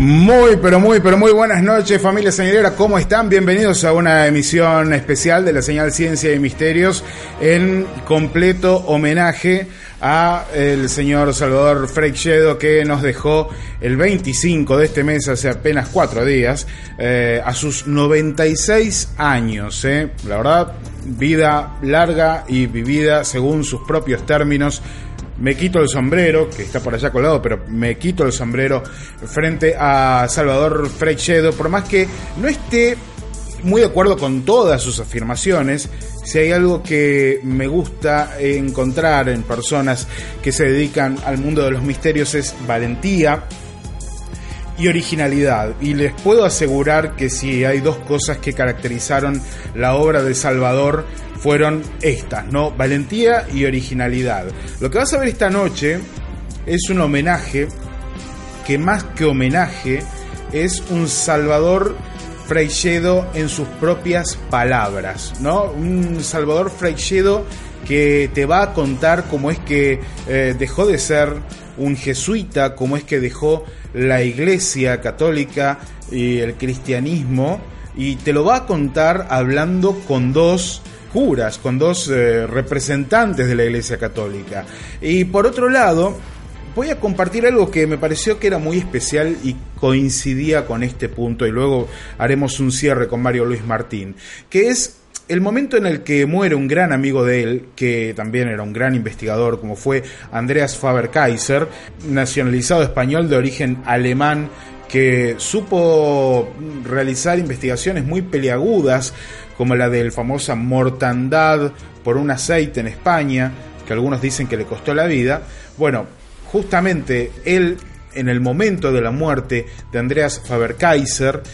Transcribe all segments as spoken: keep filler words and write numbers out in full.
Muy, pero muy, pero muy buenas noches, familia señalera, ¿cómo están? Bienvenidos a una emisión especial de la señal Ciencia y Misterios en completo homenaje a el señor Salvador Freixedo, que nos dejó el veinticinco de este mes, hace apenas cuatro días, eh, a sus noventa y seis años. Eh. La verdad, vida larga y vivida según sus propios términos. Me quito el sombrero, que está por allá colgado, pero me quito el sombrero frente a Salvador Freixedo, por más que no esté muy de acuerdo con todas sus afirmaciones. Si hay algo que me gusta encontrar en personas que se dedican al mundo de los misterios es valentía y originalidad, y les puedo asegurar que si hay dos cosas que caracterizaron la obra de Salvador fueron estas, ¿no? Valentía y originalidad. Lo que vas a ver esta noche es un homenaje que, más que homenaje, es un Salvador Freixedo en sus propias palabras, ¿no? Un Salvador Freixedo que te va a contar cómo es que eh, dejó de ser un jesuita, cómo es que dejó la Iglesia Católica y el cristianismo, y te lo va a contar hablando con dos curas, con dos eh, representantes de la Iglesia Católica. Y por otro lado, voy a compartir algo que me pareció que era muy especial y coincidía con este punto, y luego haremos un cierre con Mario Luis Martín, que es el momento en el que muere un gran amigo de él, que también era un gran investigador, como fue Andreas Faber-Kaiser, nacionalizado español de origen alemán, que supo realizar investigaciones muy peliagudas, como la del famosa mortandad por un aceite en España, que algunos dicen que le costó la vida. Bueno, justamente él, en el momento de la muerte de Andreas Faber-Kaiser,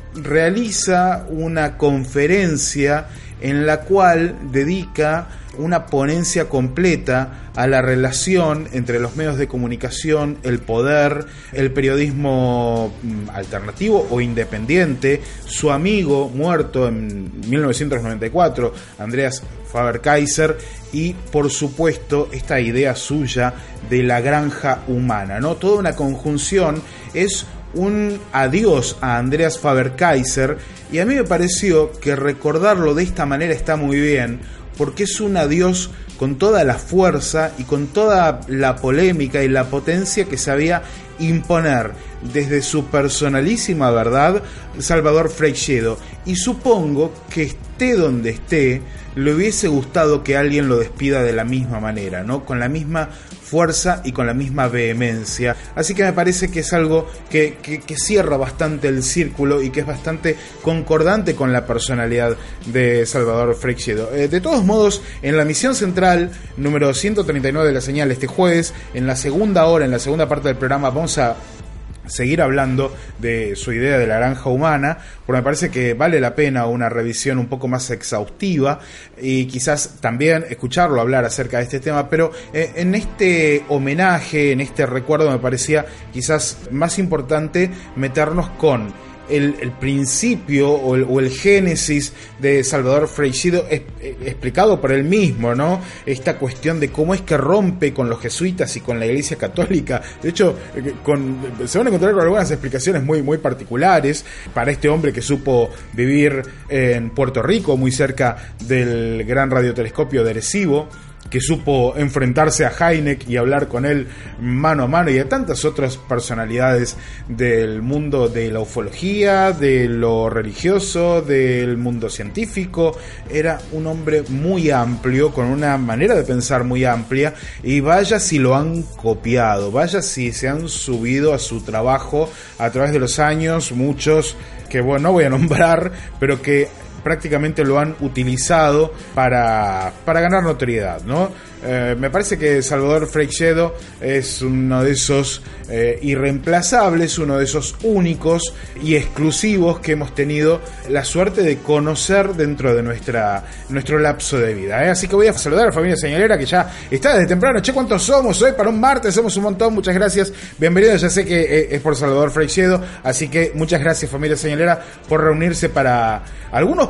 realiza una conferencia en la cual dedica una ponencia completa a la relación entre los medios de comunicación, el poder, el periodismo alternativo o independiente, su amigo muerto en mil novecientos noventa y cuatro, Andreas Faber-Kaiser, y por supuesto esta idea suya de la granja humana, ¿no? Toda una conjunción, es un adiós a Andreas Faber-Kaiser, y a mí me pareció que recordarlo de esta manera está muy bien, porque es un adiós con toda la fuerza y con toda la polémica y la potencia que sabía imponer desde su personalísima verdad Salvador Freixedo. Y supongo que esté donde esté, le hubiese gustado que alguien lo despida de la misma manera, ¿no? Con la misma fuerza y con la misma vehemencia. Así que me parece que es algo que, que, que cierra bastante el círculo y que es bastante concordante con la personalidad de Salvador Freixedo. Eh, de todos modos, en la misión central número ciento treinta y nueve de la señal este jueves, en la segunda hora, en la segunda parte del programa, vamos a seguir hablando de su idea de la granja humana, porque me parece que vale la pena una revisión un poco más exhaustiva y quizás también escucharlo hablar acerca de este tema, pero eh, en este homenaje, en este recuerdo, me parecía quizás más importante meternos con El, el principio o el, o el génesis de Salvador Freixedo es, es, explicado por él mismo, ¿no? Esta cuestión de cómo es que rompe con los jesuitas y con la Iglesia Católica. De hecho, con, se van a encontrar con algunas explicaciones muy, muy particulares para este hombre que supo vivir en Puerto Rico, muy cerca del gran radiotelescopio de Arecibo, que supo enfrentarse a Hynek y hablar con él mano a mano, y a tantas otras personalidades del mundo de la ufología, de lo religioso, del mundo científico. Era un hombre muy amplio, con una manera de pensar muy amplia, y vaya si lo han copiado, vaya si se han subido a su trabajo a través de los años, muchos que bueno, no voy a nombrar, pero que prácticamente lo han utilizado para, para ganar notoriedad, ¿no? Eh, me parece que Salvador Freixedo es uno de esos eh, irreemplazables, uno de esos únicos y exclusivos que hemos tenido la suerte de conocer dentro de nuestra nuestro lapso de vida, ¿eh? Así que voy a saludar a la familia señalera, que ya está desde temprano. Che, ¿cuántos somos hoy para un martes? Somos un montón, muchas gracias. Bienvenidos, ya sé que eh, es por Salvador Freixedo, así que muchas gracias, familia señalera, por reunirse para algunos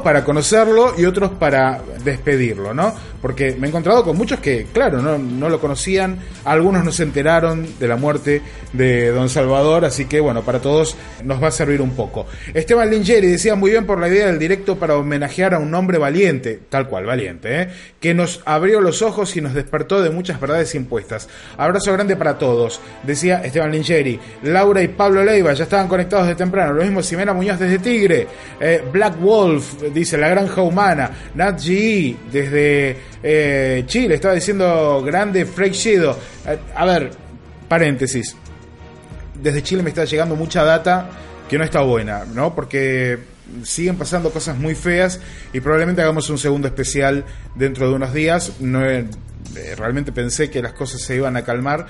para conocerlo y otros para despedirlo, ¿no? Porque me he encontrado con muchos que, claro, no, no lo conocían, algunos no se enteraron de la muerte de don Salvador, así que bueno, para todos nos va a servir un poco. Esteban Lingeri decía muy bien por la idea del directo para homenajear a un hombre valiente, tal cual, valiente, ¿eh? Que nos abrió los ojos y nos despertó de muchas verdades impuestas. Abrazo grande para todos, decía Esteban Lingeri. Laura y Pablo Leiva ya estaban conectados de temprano, lo mismo Ximena Muñoz desde Tigre, eh, Black Wolf dice La Granja Humana, Nat G E desde eh, Chile, estaba diciendo grande Freixedo. Eh, a ver, paréntesis, desde Chile me está llegando mucha data que no está buena, ¿no? Porque siguen pasando cosas muy feas y probablemente hagamos un segundo especial dentro de unos días. No, eh, realmente pensé que las cosas se iban a calmar,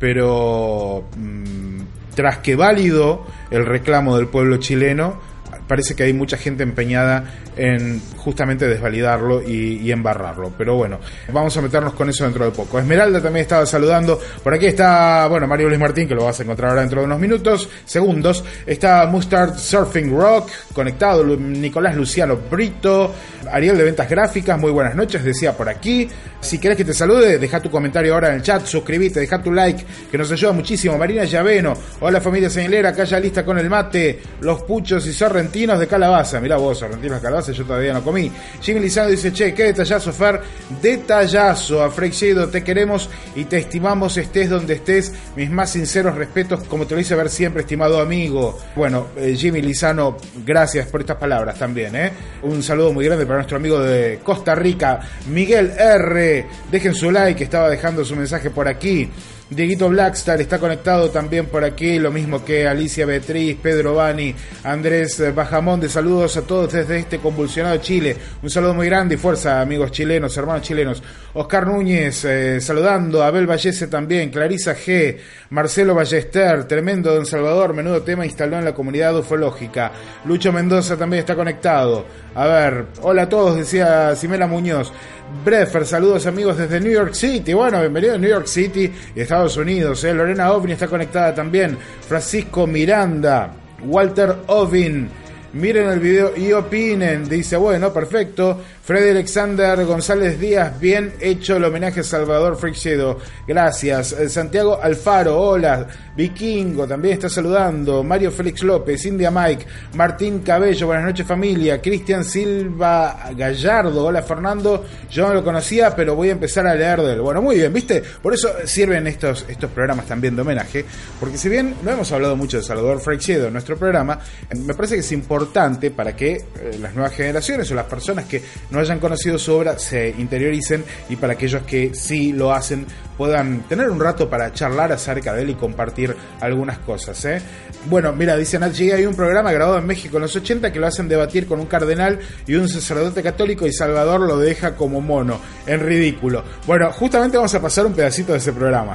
pero mmm, tras que válido el reclamo del pueblo chileno, parece que hay mucha gente empeñada en justamente desvalidarlo y, y embarrarlo. Pero bueno, vamos a meternos con eso dentro de poco. Esmeralda también estaba saludando. Por aquí está, bueno, Mario Luis Martín, que lo vas a encontrar ahora dentro de unos minutos, segundos. Está Mustard Surfing Rock, conectado. Nicolás Luciano Brito. Ariel de Ventas Gráficas, muy buenas noches, decía por aquí. Si querés que te salude, deja tu comentario ahora en el chat, suscribite, deja tu like, que nos ayuda muchísimo. Marina Llaveno, hola familia señalera, acá ya lista con el mate, los puchos y sorrentinos de calabaza. Mirá vos, sorrentinos de calabaza, yo todavía no comí. Jimmy Lizano dice, che, qué detallazo, Fer, detallazo. A Freixedo, te queremos y te estimamos, estés donde estés. Mis más sinceros respetos, como te lo hice ver siempre, estimado amigo. Bueno, eh, Jimmy Lizano, gracias por estas palabras también, ¿eh? Un saludo muy grande para nuestro amigo de Costa Rica, Miguel R. Dejen su like, estaba dejando su mensaje por aquí. Dieguito Blackstar está conectado también por aquí, lo mismo que Alicia Beatriz, Pedro Bani, Andrés Bajamón, de saludos a todos desde este convulsionado Chile. Un saludo muy grande y fuerza, amigos chilenos, hermanos chilenos. Oscar Núñez, eh, saludando, Abel Vallese también, Clarisa G, Marcelo Ballester, tremendo Don Salvador, menudo tema instaló en la comunidad ufológica. Lucho Mendoza también está conectado. A ver, hola a todos, decía Ximena Muñoz. Brefer, saludos amigos desde New York City. Bueno, bienvenido a New York City y Estados Unidos. ¿eh? Lorena Ovni está conectada también. Francisco Miranda, Walter Ovin. Miren el video y opinen. Dice, bueno, perfecto. Freddy Alexander González Díaz, bien hecho el homenaje a Salvador Freixedo. Gracias. Santiago Alfaro, hola. Vikingo también está saludando. Mario Félix López, India Mike, Martín Cabello, buenas noches familia. Cristian Silva Gallardo, hola Fernando. Yo no lo conocía, pero voy a empezar a leer de él. Bueno, muy bien, ¿viste? Por eso sirven estos, estos programas también de homenaje. Porque si bien no hemos hablado mucho de Salvador Freixedo en nuestro programa, me parece que es importante para que eh, las nuevas generaciones o las personas que no hayan conocido su obra se interioricen, y para aquellos que sí lo hacen puedan tener un rato para charlar acerca de él y compartir algunas cosas, ¿eh? Bueno, mira, dice Nat G, hay un programa grabado en México en los ochenta que lo hacen debatir con un cardenal y un sacerdote católico y Salvador lo deja como mono, en ridículo. Bueno, justamente vamos a pasar un pedacito de ese programa.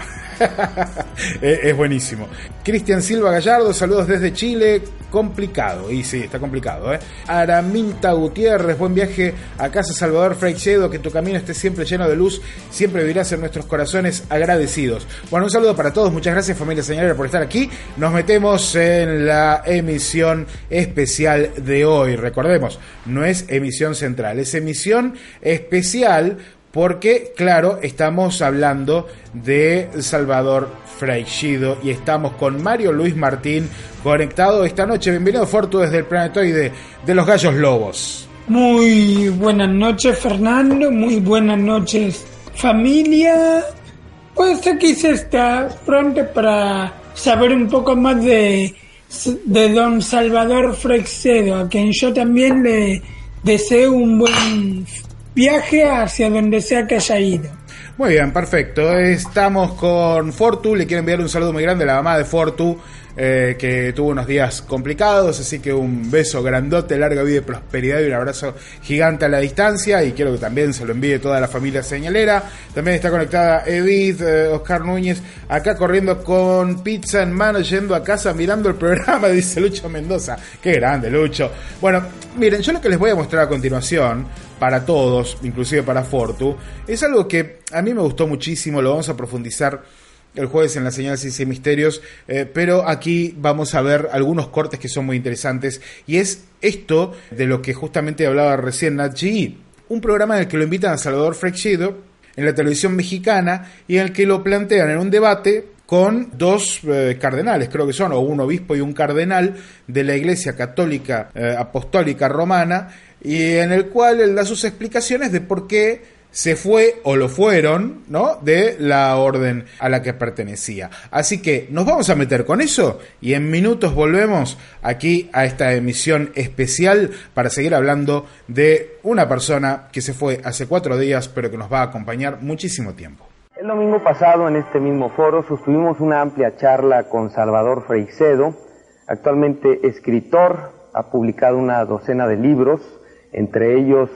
Es buenísimo. Cristian Silva Gallardo, saludos desde Chile. Complicado, y sí, está complicado, ¿eh? Araminta Gutiérrez, buen viaje a casa Salvador Freixedo, que tu camino esté siempre lleno de luz, siempre vivirás en nuestros corazones agradecidos. Bueno, un saludo para todos, muchas gracias familia señalera por estar aquí. Nos metemos en la emisión especial de hoy. Recordemos, no es emisión central, es emisión especial. Porque, claro, estamos hablando de Salvador Freixedo y estamos con Mario Luis Martín conectado esta noche. Bienvenido, Fortu, desde el planetoide de los Gallos Lobos. Muy buenas noches, Fernando. Muy buenas noches, familia. Pues aquí se está pronto para saber un poco más de, de don Salvador Freixedo, a quien yo también le deseo un buen viaje hacia donde sea que haya ido. Muy bien, perfecto. Estamos con Fortu. Le quiero enviar un saludo muy grande a la mamá de Fortu, eh, que tuvo unos días complicados, así que un beso grandote, larga vida y prosperidad, y un abrazo gigante a la distancia, y quiero que también se lo envíe toda la familia señalera. También está conectada Edith, eh, Oscar Núñez, acá corriendo con pizza en mano, yendo a casa mirando el programa, dice Lucho Mendoza. Qué grande, Lucho. Bueno, miren, yo lo que les voy a mostrar a continuación, para todos, inclusive para Fortu, es algo que a mí me gustó muchísimo, lo vamos a profundizar el jueves en la señal Ciencia y Misterios, eh, pero aquí vamos a ver algunos cortes que son muy interesantes, y es esto de lo que justamente hablaba recién Nat G E, un programa en el que lo invitan a Salvador Freixedo en la televisión mexicana y en el que lo plantean en un debate con dos eh, cardenales, creo que son, o un obispo y un cardenal de la Iglesia Católica eh, Apostólica Romana, y en el cual él da sus explicaciones de por qué se fue o lo fueron, ¿no?, de la orden a la que pertenecía. Así que nos vamos a meter con eso y en minutos volvemos aquí a esta emisión especial para seguir hablando de una persona que se fue hace cuatro días pero que nos va a acompañar muchísimo tiempo. El domingo pasado en este mismo foro sostuvimos una amplia charla con Salvador Freixedo, actualmente escritor, ha publicado una docena de libros, entre ellos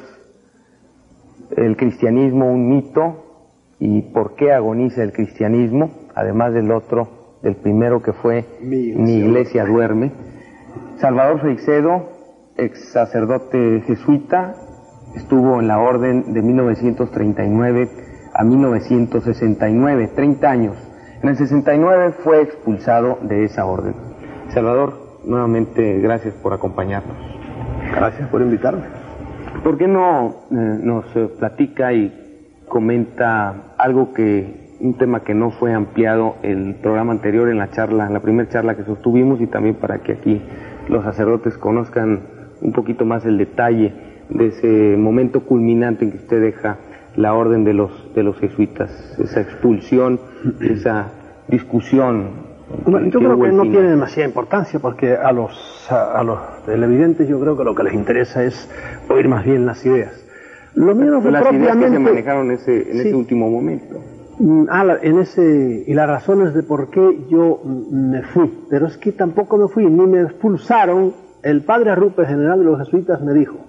El cristianismo, un mito, y por qué agoniza el cristianismo, además del otro, del primero que fue Mi iglesia, Mi iglesia duerme. Salvador Freixedo, ex sacerdote jesuita, estuvo en la orden de mil novecientos treinta y nueve a mil novecientos sesenta y nueve, treinta años. En el sesenta y nueve fue expulsado de esa orden. Salvador, nuevamente gracias por acompañarnos. Gracias por invitarme. ¿Por qué no eh, nos eh, platica y comenta algo que, un tema que no fue ampliado el programa anterior en la charla, en la primera charla que sostuvimos, y también para que aquí los sacerdotes conozcan un poquito más el detalle de ese momento culminante en que usted deja la orden de los de los jesuitas, esa expulsión, esa discusión? Bueno, yo creo que no tiene demasiada importancia, porque a los, a, a los televidentes yo creo que lo que les interesa es oír más bien las ideas. Lo mío no fue las propiamente... ideas que se manejaron ese, en sí. ese último momento. Ah, la, en ese, y las razones de por qué yo me fui, pero es que tampoco me fui, ni me expulsaron. El padre Arrupe, general de los jesuitas, me dijo: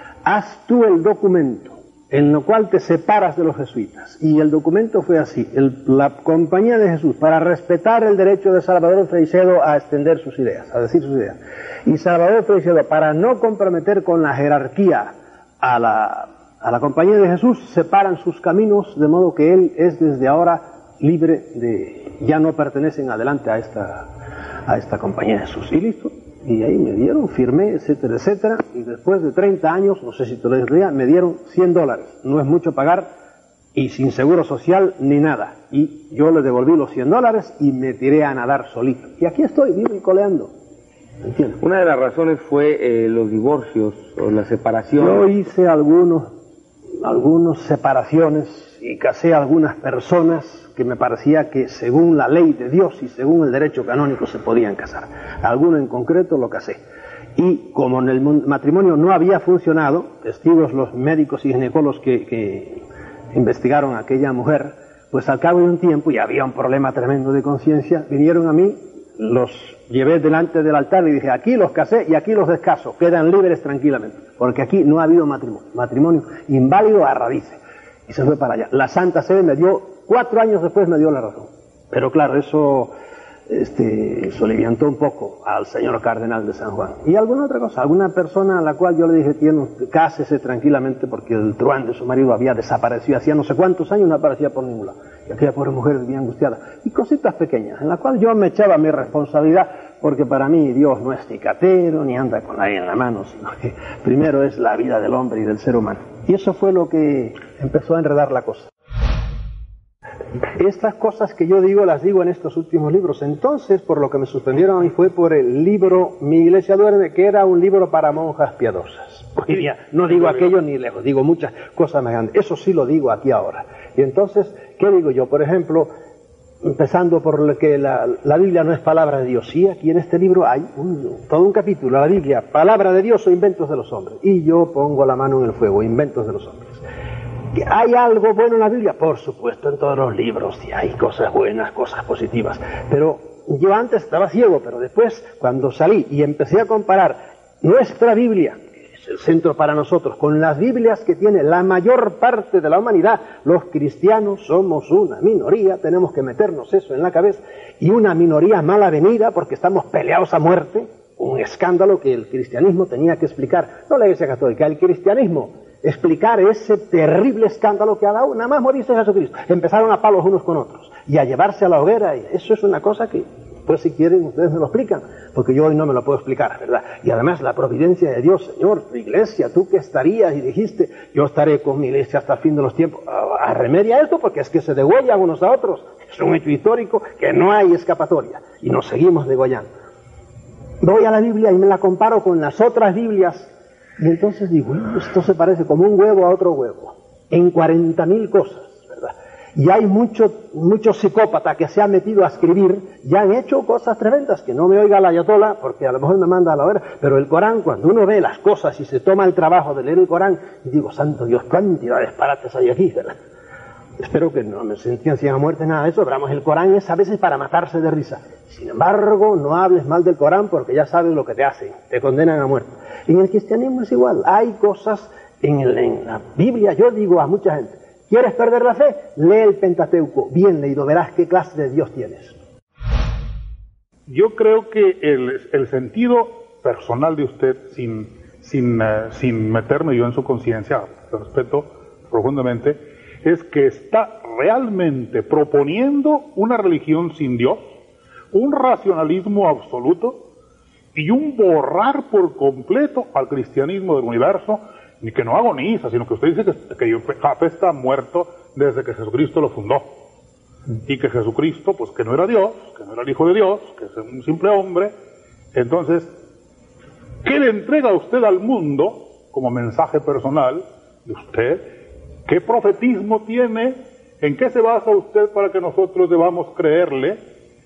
haz tú el documento en lo cual te separas de los jesuitas. Y el documento fue así: el, la Compañía de Jesús, para respetar el derecho de Salvador Freixedo a extender sus ideas, a decir sus ideas, y Salvador Freixedo, para no comprometer con la jerarquía a la, a la Compañía de Jesús, separan sus caminos, de modo que él es desde ahora libre de, ya no pertenecen adelante a esta, a esta Compañía de Jesús. Y listo. Y ahí me dieron, firmé, etcétera, etcétera, y después de treinta años, no sé si te lo decía, me dieron cien dólares. No es mucho pagar, y sin seguro social ni nada. Y yo le devolví los cien dólares y me tiré a nadar solito. Y aquí estoy, vivo y coleando. ¿Entiendes? Una de las razones fue eh, los divorcios o la separación. Yo hice algunos, algunas separaciones y casé a algunas personas que me parecía que según la ley de Dios y según el derecho canónico se podían casar. Alguno en concreto lo casé. Y como en el matrimonio no había funcionado, testigos los médicos y ginecólogos que, que investigaron a aquella mujer, pues al cabo de un tiempo, y había un problema tremendo de conciencia, vinieron a mí, los llevé delante del altar y dije: aquí los casé y aquí los descaso, quedan libres tranquilamente, porque aquí no ha habido matrimonio, matrimonio inválido a raíces. Y se fue para allá. La Santa Sede me dio, cuatro años después me dio la razón. Pero claro, eso este, soliviantó un poco al señor cardenal de San Juan. Y alguna otra cosa, alguna persona a la cual yo le dije: tiene, cásese tranquilamente, porque el truán de su marido había desaparecido hacía no sé cuántos años, no aparecía por ningún lado. Y aquella pobre mujer vivía angustiada. Y cositas pequeñas, en las cuales yo me echaba mi responsabilidad, porque para mí Dios no es ticatero, ni anda con la ley en la mano, sino que primero es la vida del hombre y del ser humano. Y eso fue lo que empezó a enredar la cosa. Estas cosas que yo digo, las digo en estos últimos libros. Entonces, por lo que me suspendieron a mí fue por el libro Mi iglesia duerme, que era un libro para monjas piadosas. Hoy día no digo aquello ni lejos, digo muchas cosas más grandes. Eso sí lo digo aquí ahora. Y entonces, ¿qué digo yo? Por ejemplo, empezando por lo que la, la Biblia no es palabra de Dios. Sí, aquí en este libro hay un, todo un capítulo, la Biblia, palabra de Dios o inventos de los hombres. Y yo pongo la mano en el fuego, inventos de los hombres. ¿Hay algo bueno en la Biblia? Por supuesto, en todos los libros, sí, hay cosas buenas, cosas positivas. Pero yo antes estaba ciego, pero después, cuando salí y empecé a comparar nuestra Biblia, que es el centro para nosotros, con las Biblias que tiene la mayor parte de la humanidad, los cristianos somos una minoría, tenemos que meternos eso en la cabeza, y una minoría mal avenida porque estamos peleados a muerte, un escándalo que el cristianismo tenía que explicar, no la Iglesia Católica, el cristianismo, explicar ese terrible escándalo que ha dado nada más morirse Jesucristo. Empezaron a palos unos con otros. y a llevarse a la hoguera. Y eso es una cosa que, pues si quieren, ustedes me lo explican, porque yo hoy no me lo puedo explicar, ¿verdad? Y además la providencia de Dios, Señor, tu iglesia, tú que estarías y dijiste, yo estaré con mi iglesia hasta el fin de los tiempos. A remedia esto, porque es que se degüellan unos a otros. Es un hecho histórico que no hay escapatoria y nos seguimos degollando. Voy a la Biblia y me la comparo con las otras Biblias y entonces digo, esto se parece como un huevo a otro huevo, en cuarenta mil cosas, ¿verdad? Y hay muchos muchos psicópatas que se han metido a escribir y han hecho cosas tremendas, que no me oiga la ayatollah, porque a lo mejor me manda a la hora, pero el Corán, cuando uno ve las cosas y se toma el trabajo de leer el Corán, y digo, santo Dios, cantidad de disparates hay aquí, ¿verdad? Espero que no me sentencien a muerte, nada de eso, pero vamos, el Corán es a veces para matarse de risa. Sin embargo, no hables mal del Corán porque ya sabes lo que te hacen, te condenan a muerte. En el cristianismo es igual, hay cosas en, el, en la Biblia, yo digo a mucha gente, ¿quieres perder la fe? Lee el Pentateuco, bien leído, verás qué clase de Dios tienes. Yo creo que el, el sentido personal de usted, sin, sin, uh, sin meterme yo en su conciencia, lo respeto profundamente, es que está realmente proponiendo una religión sin Dios, un racionalismo absoluto y un borrar por completo al cristianismo del universo, ni que no agoniza, sino que usted dice que, que Jafé está muerto desde que Jesucristo lo fundó, y que Jesucristo, pues que no era Dios, que no era el Hijo de Dios, que es un simple hombre. Entonces, ¿qué le entrega usted al mundo como mensaje personal de usted? ¿Qué profetismo tiene? ¿En qué se basa usted para que nosotros debamos creerle?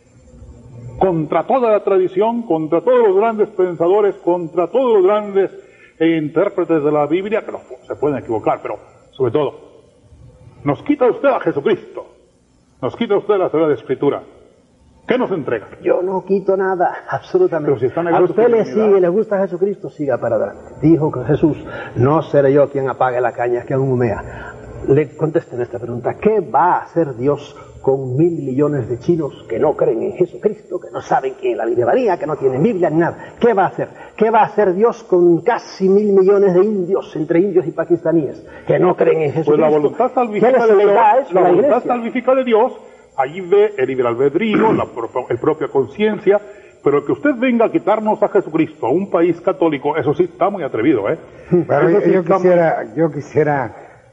Contra toda la tradición, contra todos los grandes pensadores, contra todos los grandes intérpretes de la Biblia, que no, se pueden equivocar, pero sobre todo, nos quita usted a Jesucristo, nos quita usted la Sagrada Escritura. ¿Qué nos entrega? Yo no quito nada, absolutamente. Pero si está a usted le sigue, le gusta Jesucristo, siga para adelante. Dijo que Jesús, no seré yo quien apague la caña que aún humea. Le contesten esta pregunta, ¿qué va a hacer Dios con mil millones de chinos que no creen en Jesucristo, que no saben quién es la Virgen María, que no tienen Biblia ni nada? ¿Qué va a hacer? ¿Qué va a hacer Dios con casi mil millones de indios, entre indios y pakistaníes, que no creen en Jesucristo? Pues la voluntad salvífica de Dios, la voluntad salvífica de Dios, allí ve el libre albedrío, la el propia conciencia, pero que usted venga a quitarnos a Jesucristo, a un país católico, eso sí está muy atrevido, ¿eh? Pero yo, yo quisiera, muy... yo quisiera,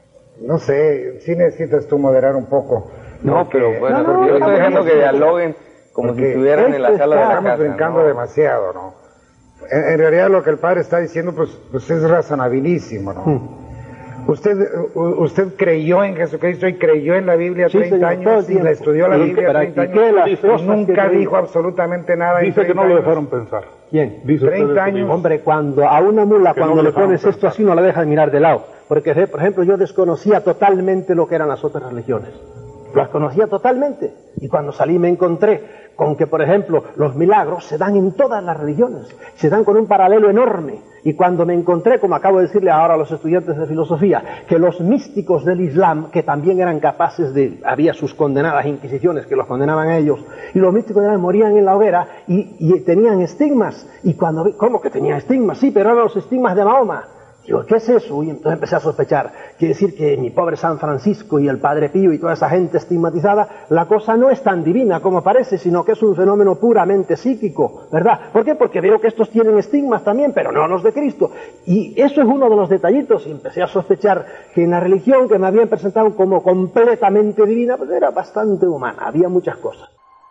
no sé, sí necesitas tú moderar un poco. No, pero bueno, no, no, yo estoy dejando que dialoguen como si estuvieran en la sala de la casa. Estamos brincando ¿no? demasiado, ¿no? En, en realidad lo que el padre está diciendo, pues, pues es razonabilísimo, ¿no? Hmm. Usted usted creyó en Jesucristo y creyó en la Biblia sí, treinta señor, años y la estudió la Biblia treinta años y nunca dijo absolutamente nada. Dice que no lo dejaron pensar. ¿Quién? Dice treinta años. Hombre, cuando a una mula, cuando no le pones pensar. Esto así, no la dejas mirar de lado. Porque, por ejemplo, yo desconocía totalmente lo que eran las otras religiones. Las conocía totalmente. Y cuando salí me encontré con que, por ejemplo, los milagros se dan en todas las religiones. Se dan con un paralelo enorme. Y cuando me encontré, como acabo de decirle ahora a los estudiantes de filosofía, que los místicos del Islam, que también eran capaces de... Había sus condenadas inquisiciones que los condenaban a ellos. Y los místicos del Islam morían en la hoguera y, y tenían estigmas. Y cuando vi... ¿Cómo que tenían estigmas? Sí, pero eran los estigmas de Mahoma. Digo, ¿qué es eso? Y entonces empecé a sospechar. Quiere decir que mi pobre San Francisco y el Padre Pío y toda esa gente estigmatizada, la cosa no es tan divina como parece, sino que es un fenómeno puramente psíquico, ¿verdad? ¿Por qué? Porque veo que estos tienen estigmas también, pero no los de Cristo. Y eso es uno de los detallitos. Y empecé a sospechar que en la religión que me habían presentado como completamente divina, pues era bastante humana. Había muchas cosas.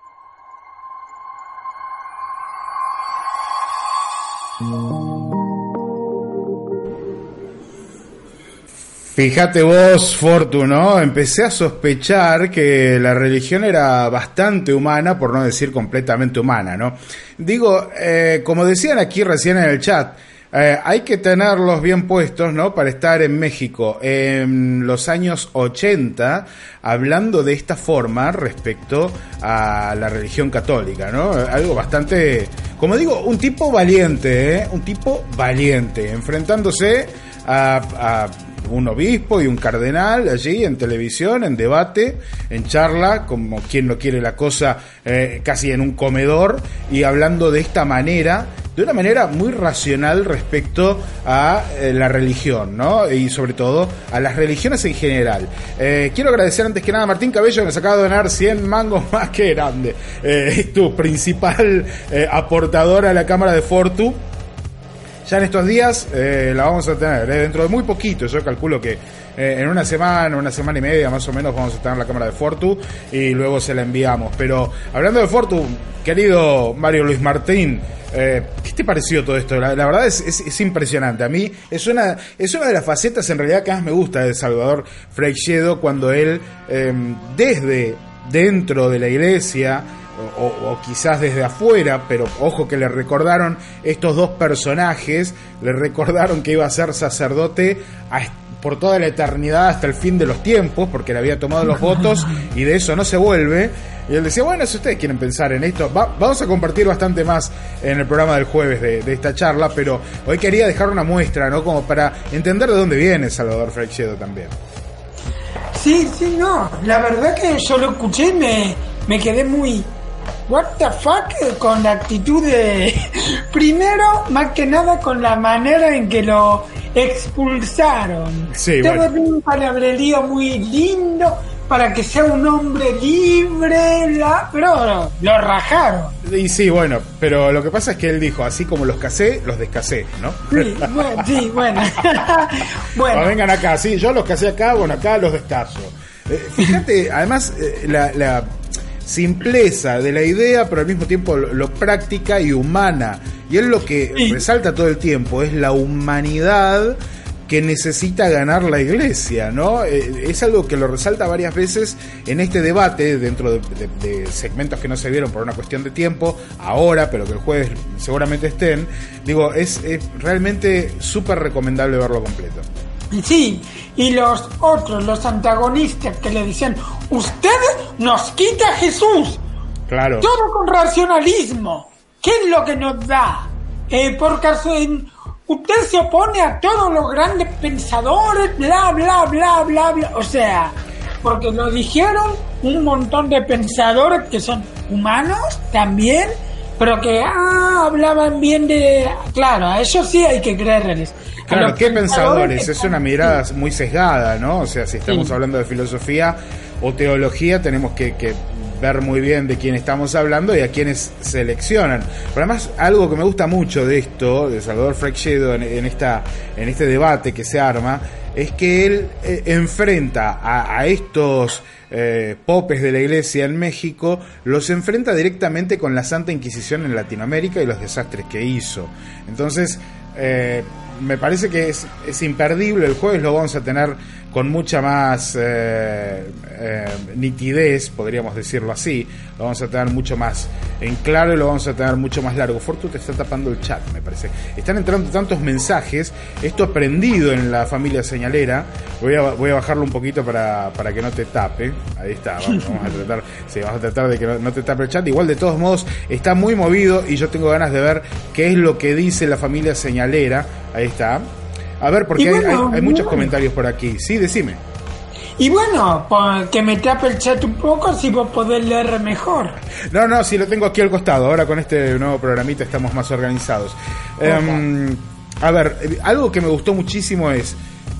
Fíjate vos, Fortu, ¿no? Empecé a sospechar que la religión era bastante humana, por no decir completamente humana, ¿no? Digo, eh, como decían aquí recién en el chat, eh, hay que tenerlos bien puestos, ¿no? Para estar en México en los años ochenta, hablando de esta forma respecto a la religión católica, ¿no? Algo bastante, como digo, un tipo valiente, ¿eh? Un tipo valiente, enfrentándose a... a un obispo y un cardenal allí en televisión, en debate, en charla, como quien no quiere la cosa, eh, casi en un comedor, y hablando de esta manera de una manera muy racional respecto a eh, la religión, ¿no? Y sobre todo a las religiones en general. Eh, quiero agradecer antes que nada a Martín Cabello, que nos acaba de donar cien mangos más. Que grande. Eh, es tu principal eh, aportador a la cámara de Fortu. Ya en estos días eh, la vamos a tener, eh, dentro de muy poquito, yo calculo que eh, en una semana, una semana y media más o menos vamos a tener la cámara de Fortu y luego se la enviamos. Pero hablando de Fortu, querido Mario Luis Martín, eh, ¿qué te pareció todo esto? La, la verdad es, es, es impresionante. A mí es una, es una de las facetas en realidad que más me gusta de Salvador Freixedo, cuando él eh, desde dentro de la iglesia, O, o quizás desde afuera, pero ojo que le recordaron estos dos personajes, le recordaron que iba a ser sacerdote a, por toda la eternidad hasta el fin de los tiempos, porque le había tomado los votos y de eso no se vuelve. Y él decía, bueno, si ustedes quieren pensar en esto, va, vamos a compartir bastante más en el programa del jueves de, de esta charla, pero hoy quería dejar una muestra, ¿no? Como para entender de dónde viene Salvador Freixedo también. Sí, sí, no, la verdad que yo lo escuché y me, me quedé muy... What the fuck, con la actitud de... Primero, más que nada, con la manera en que lo expulsaron. Sí, Todo bueno. un palabrerío muy lindo para que sea un hombre libre, la... pero no, lo rajaron. Y sí, bueno, pero lo que pasa es que él dijo, así como los casé, los descasé, ¿no? Sí, bueno, sí, bueno. Bueno. No, vengan acá, sí, yo los casé acá, bueno, acá los descaso. Eh, fíjate, además, eh, la... la simpleza de la idea, pero al mismo tiempo lo, lo práctica y humana. Y él lo que sí. resalta todo el tiempo es la humanidad que necesita ganar la iglesia, ¿no? Eh, es algo que lo resalta varias veces en este debate, dentro de, de, de segmentos que no se vieron por una cuestión de tiempo, ahora, pero que el jueves seguramente estén. Digo, es, es realmente súper recomendable verlo completo. Sí, y los otros, los antagonistas que le decían, usted nos quita a Jesús. Claro. Todo con racionalismo. ¿Qué es lo que nos da? Eh, por caso, en, usted se opone a todos los grandes pensadores, bla, bla, bla, bla, bla. O sea, porque lo dijeron un montón de pensadores que son humanos también, pero que ah, hablaban bien de... Claro, a ellos sí hay que creerles. Claro, ¿qué pensadores? Es una mirada muy sesgada, ¿no? O sea, si estamos sí. hablando de filosofía o teología, tenemos que, que ver muy bien de quién estamos hablando y a quiénes seleccionan. Pero además, algo que me gusta mucho de esto, de Salvador Freixedo, en, en, esta, en este debate que se arma, es que él eh, enfrenta a, a estos eh, popes de la iglesia en México, los enfrenta directamente con la Santa Inquisición en Latinoamérica y los desastres que hizo. Entonces, eh, me parece que es, es imperdible. El jueves lo vamos a tener con mucha más eh, eh, nitidez, podríamos decirlo así. Lo vamos a tener mucho más en claro y lo vamos a tener mucho más largo. Fortu te está tapando el chat, me parece. Están entrando tantos mensajes. Esto aprendido en la familia señalera. Voy a, voy a bajarlo un poquito para, para que no te tape. Ahí está, vamos, vamos a tratar sí, vamos a tratar de que no, no te tape el chat. Igual, de todos modos, está muy movido y yo tengo ganas de ver qué es lo que dice la familia señalera. Ahí está. A ver, porque bueno, hay, hay, hay muchos bueno. comentarios por aquí. Sí, decime. Y bueno, que me tape el chat un poco, así vos podés leer mejor. No, no, sí, lo tengo aquí al costado. Ahora con este nuevo programita estamos más organizados. Okay. Um, a ver, algo que me gustó muchísimo es...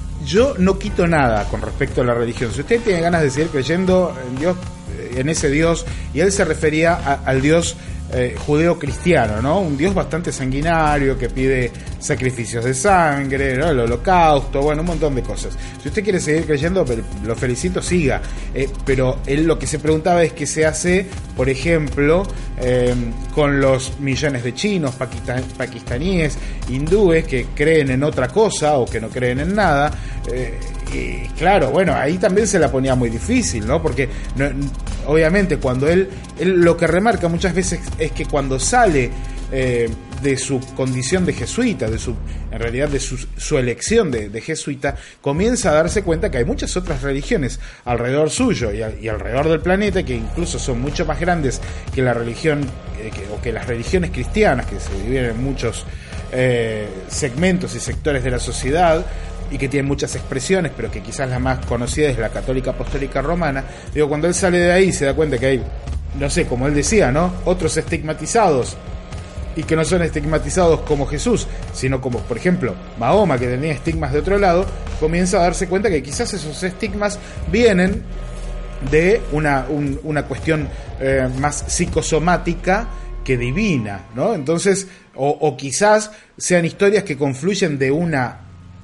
Yo no quito nada con respecto a la religión. Si usted tiene ganas de seguir creyendo en Dios, en ese Dios, y él se refería a, al Dios... Eh, judeo-cristiano, ¿no? Un Dios bastante sanguinario que pide sacrificios de sangre, ¿no? El holocausto, bueno, un montón de cosas. Si usted quiere seguir creyendo, lo felicito, siga. Eh, pero él lo que se preguntaba es qué se hace, por ejemplo, eh, con los millones de chinos, paquistan- pakistaníes, hindúes que creen en otra cosa o que no creen en nada. Eh, y claro, bueno, ahí también se la ponía muy difícil, ¿no? Porque no, obviamente cuando él, él lo que remarca muchas veces es que cuando sale eh, de su condición de jesuita, de su, en realidad de su, su elección de, de jesuita, comienza a darse cuenta que hay muchas otras religiones alrededor suyo y, a, y alrededor del planeta que incluso son mucho más grandes que la religión eh, que, o que las religiones cristianas, que se dividen en muchos eh, segmentos y sectores de la sociedad y que tienen muchas expresiones, pero que quizás la más conocida es la católica apostólica romana. Digo, cuando él sale de ahí se da cuenta que hay, no sé, como él decía, ¿no? Otros estigmatizados y que no son estigmatizados como Jesús, sino como, por ejemplo, Mahoma, que tenía estigmas de otro lado, comienza a darse cuenta que quizás esos estigmas vienen de una, un, una cuestión eh, más psicosomática que divina, ¿no? Entonces, o, o quizás sean historias que confluyen de una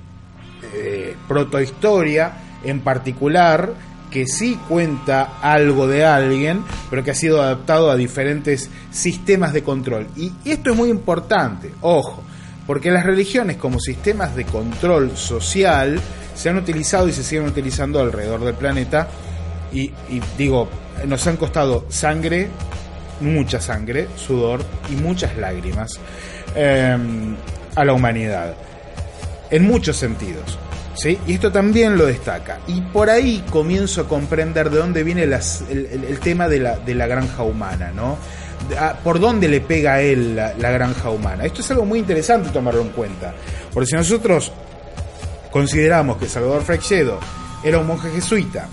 eh, protohistoria en particular que sí cuenta algo de alguien, pero que ha sido adaptado a diferentes sistemas de control. Y esto es muy importante, ojo, porque las religiones como sistemas de control social se han utilizado y se siguen utilizando alrededor del planeta, y, y digo, nos han costado sangre, mucha sangre, sudor y muchas lágrimas eh, a la humanidad, en muchos sentidos. ¿Sí? Y esto también lo destaca. Y por ahí comienzo a comprender de dónde viene las, el, el, el tema de la, de la granja humana, ¿no? ¿Por dónde le pega a él la, la granja humana? Esto es algo muy interesante tomarlo en cuenta. Porque si nosotros consideramos que Salvador Freixedo era un monje jesuita,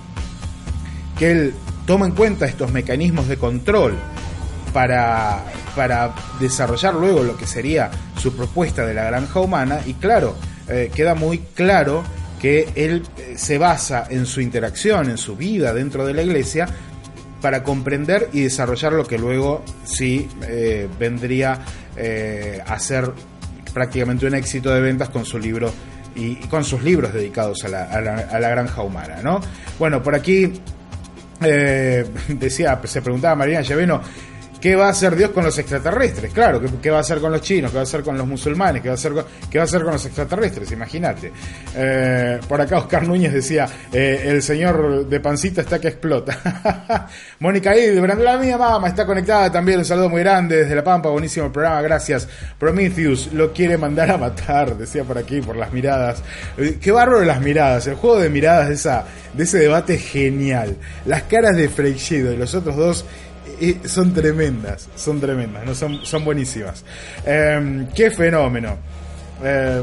que él toma en cuenta estos mecanismos de control para, para desarrollar luego lo que sería su propuesta de la granja humana, y claro, Eh, queda muy claro que él eh, se basa en su interacción, en su vida dentro de la iglesia, para comprender y desarrollar lo que luego sí eh, vendría eh, a ser prácticamente un éxito de ventas con su libro y, y con sus libros dedicados a la, a la, a la granja humana, ¿no? Bueno, por aquí eh, decía, se preguntaba Marina Llaveno, ¿qué va a hacer Dios con los extraterrestres? Claro, ¿qué, ¿qué va a hacer con los chinos? ¿Qué va a hacer con los musulmanes? ¿Qué va a hacer con, qué va a hacer con los extraterrestres? Imagínate. Eh, por acá Oscar Núñez decía, eh, el señor de pancita está que explota. Mónica Hildebrand, la mía mamá, está conectada también. Un saludo muy grande desde La Pampa. Buenísimo el programa, gracias. Prometheus lo quiere mandar a matar, decía por aquí, por las miradas. Eh, qué bárbaro las miradas. El juego de miradas de, esa, de ese debate es genial. Las caras de Freixedo y los otros dos Eh, son tremendas, son tremendas, no son, son buenísimas. Eh, qué fenómeno. Eh,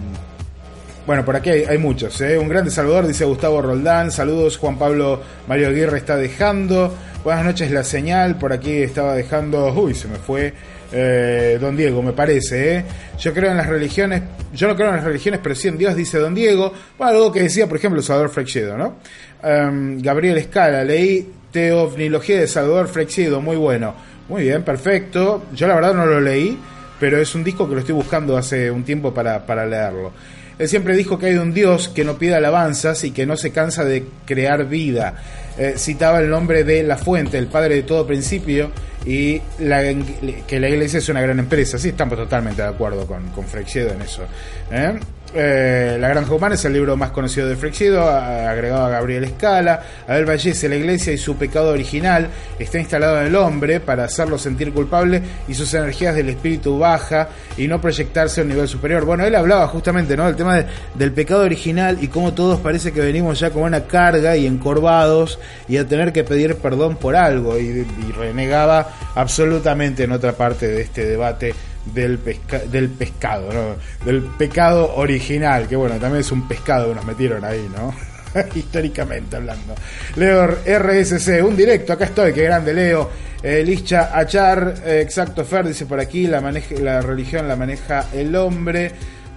bueno, por aquí hay, hay muchos. ¿eh? Un grande Salvador, dice Gustavo Roldán. Saludos, Juan Pablo Mario Aguirre está dejando. Buenas noches, La Señal. Por aquí estaba dejando. Uy, se me fue. Eh, Don Diego, me parece. ¿eh? Yo creo en las religiones. Yo no creo en las religiones, pero sí en Dios, dice Don Diego. Bueno, algo que decía, por ejemplo, Salvador Freixedo, ¿no? Eh, Gabriel Escala, leí Teofnilogía de Salvador Freixedo, muy bueno. Muy bien, perfecto. Yo la verdad no lo leí, pero es un disco que lo estoy buscando hace un tiempo para, para leerlo. Él siempre dijo que hay un Dios que no pide alabanzas y que no se cansa de crear vida. Eh, citaba el nombre de La Fuente, el padre de todo principio, y la, que la iglesia es una gran empresa. Sí, estamos totalmente de acuerdo con, con Freixedo en eso. ¿Eh? Eh, La Granja Humana es el libro más conocido de Freixedo, agregado a Gabriel Escala. Abel Vallese, la iglesia y su pecado original está instalado en el hombre para hacerlo sentir culpable y sus energías del espíritu baja y no proyectarse a un nivel superior. Bueno, él hablaba justamente, ¿no?, del tema de, del pecado original y cómo todos parece que venimos ya con una carga y encorvados y a tener que pedir perdón por algo, y, y renegaba absolutamente en otra parte de este debate del pesca, del pescado, ¿no? Del pecado original, que bueno, también es un pescado que nos metieron ahí, ¿no? Históricamente hablando. Leo R S C, un directo, acá estoy, qué grande Leo. eh, Licha Achar, eh, exacto, Fer dice por aquí, la, maneja, la religión la maneja el hombre.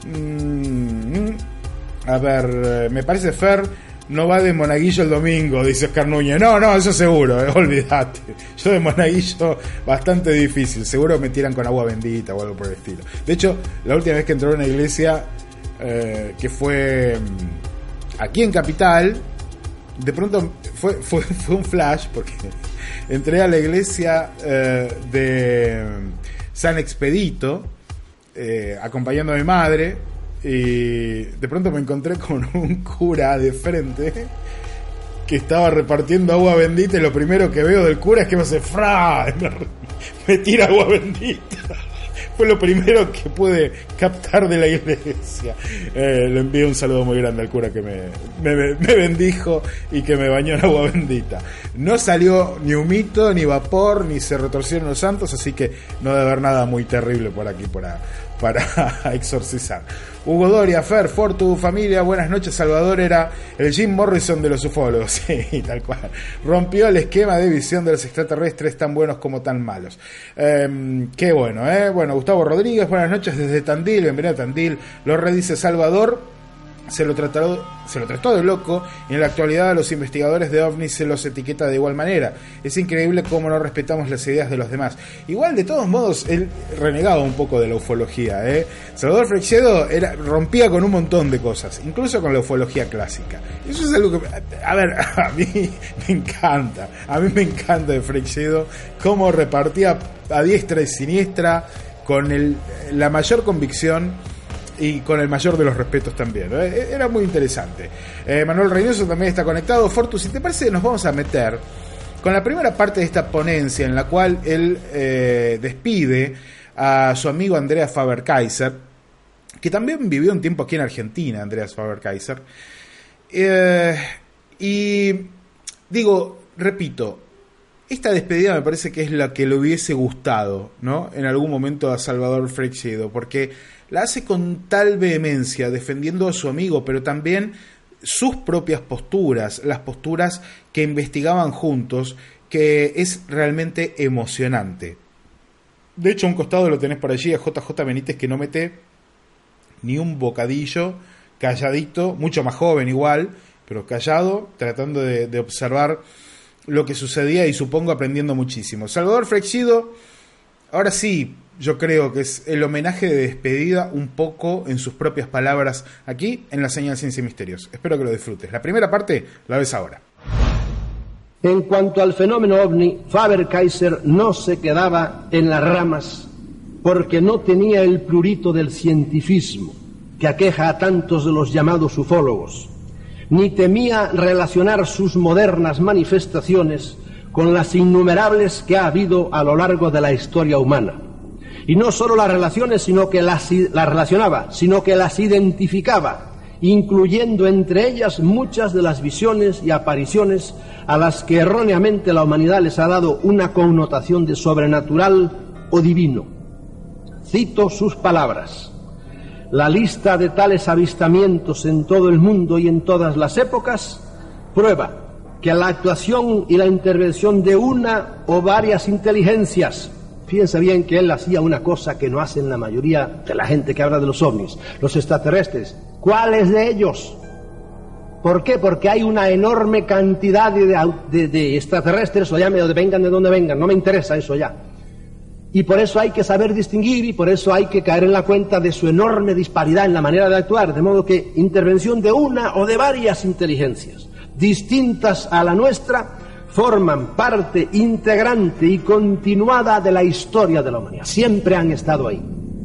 mm, a ver, me parece Fer no va de Monaguillo el domingo, dice Oscar Núñez. No, no, eso seguro, eh, olvídate. Yo de Monaguillo bastante difícil, seguro me tiran con agua bendita o algo por el estilo. De hecho, la última vez que entré a una iglesia, eh, que fue aquí en Capital, de pronto fue, fue, fue un flash, porque entré a la iglesia eh, de San Expedito, eh, acompañando a mi madre, y de pronto me encontré con un cura de frente que estaba repartiendo agua bendita, y lo primero que veo del cura es que me hace ¡fra! Me, me tira agua bendita. Fue lo primero que pude captar de la iglesia. Eh, le envío un saludo muy grande al cura que me, me, me bendijo y que me bañó en agua bendita. No salió ni humito, ni vapor, ni se retorcieron los santos, así que no debe haber nada muy terrible por aquí, por, a, para exorcizar. Hugo Doria, Fer, Fortu, familia, buenas noches. Salvador era el Jim Morrison de los ufólogos, sí, tal cual. Rompió el esquema de visión de los extraterrestres, tan buenos como tan malos. Eh, qué bueno, ¿eh? Bueno, Gustavo Rodríguez, buenas noches desde Tandil, bienvenido a Tandil. Lo redice Salvador. Se lo, trató, se lo trató de loco y en la actualidad a los investigadores de ovnis se los etiqueta de igual manera. Es increíble cómo no respetamos las ideas de los demás. Igual, de todos modos, él renegaba un poco de la ufología, ¿eh? Salvador Freixedo era, rompía con un montón de cosas, incluso con la ufología clásica. Eso es algo que, a ver, a mí me encanta. A mí me encanta de Freixedo cómo repartía a diestra y siniestra con el, la mayor convicción y con el mayor de los respetos también, ¿no? Era muy interesante. eh, Manuel Reynoso también está conectado. Fortu, si te parece, nos vamos a meter con la primera parte de esta ponencia en la cual él eh, despide a su amigo Andreas Faber-Kaiser, que también vivió un tiempo aquí en Argentina, Andreas Faber-Kaiser. Eh, y digo, repito, esta despedida me parece que es la que le hubiese gustado, ¿no?, en algún momento a Salvador Freixedo, porque la hace con tal vehemencia, defendiendo a su amigo, pero también sus propias posturas, las posturas que investigaban juntos, que es realmente emocionante. De hecho, a un costado lo tenés por allí a J J Benítez, que no mete ni un bocadillo, calladito, mucho más joven igual, pero callado, tratando de, de observar lo que sucedía y supongo aprendiendo muchísimo. Salvador Freixedo, ahora sí, yo creo que es el homenaje de despedida un poco en sus propias palabras aquí en la señal Ciencia y Misterios. Espero que lo disfrutes. La primera parte la ves ahora. En cuanto al fenómeno ovni, Faber-Kaiser no se quedaba en las ramas porque no tenía el prurito del cientifismo que aqueja a tantos de los llamados ufólogos, ni temía relacionar sus modernas manifestaciones con las innumerables que ha habido a lo largo de la historia humana. Y no solo las relaciones, sino que las, las relacionaba, sino que las identificaba, incluyendo entre ellas muchas de las visiones y apariciones a las que erróneamente la humanidad les ha dado una connotación de sobrenatural o divino. Cito sus palabras: la lista de tales avistamientos en todo el mundo y en todas las épocas prueba que la actuación y la intervención de una o varias inteligencias, fíjense bien que él hacía una cosa que no hacen la mayoría de la gente que habla de los ovnis, los extraterrestres. ¿Cuáles de ellos? ¿Por qué? Porque hay una enorme cantidad de, de, de extraterrestres, o llame, o de vengan de donde vengan, no me interesa eso ya. Y por eso hay que saber distinguir, y por eso hay que caer en la cuenta de su enorme disparidad en la manera de actuar, de modo que intervención de una o de varias inteligencias distintas a la nuestra forman parte integrante y continuada de la historia de la humanidad. Siempre han estado ahí.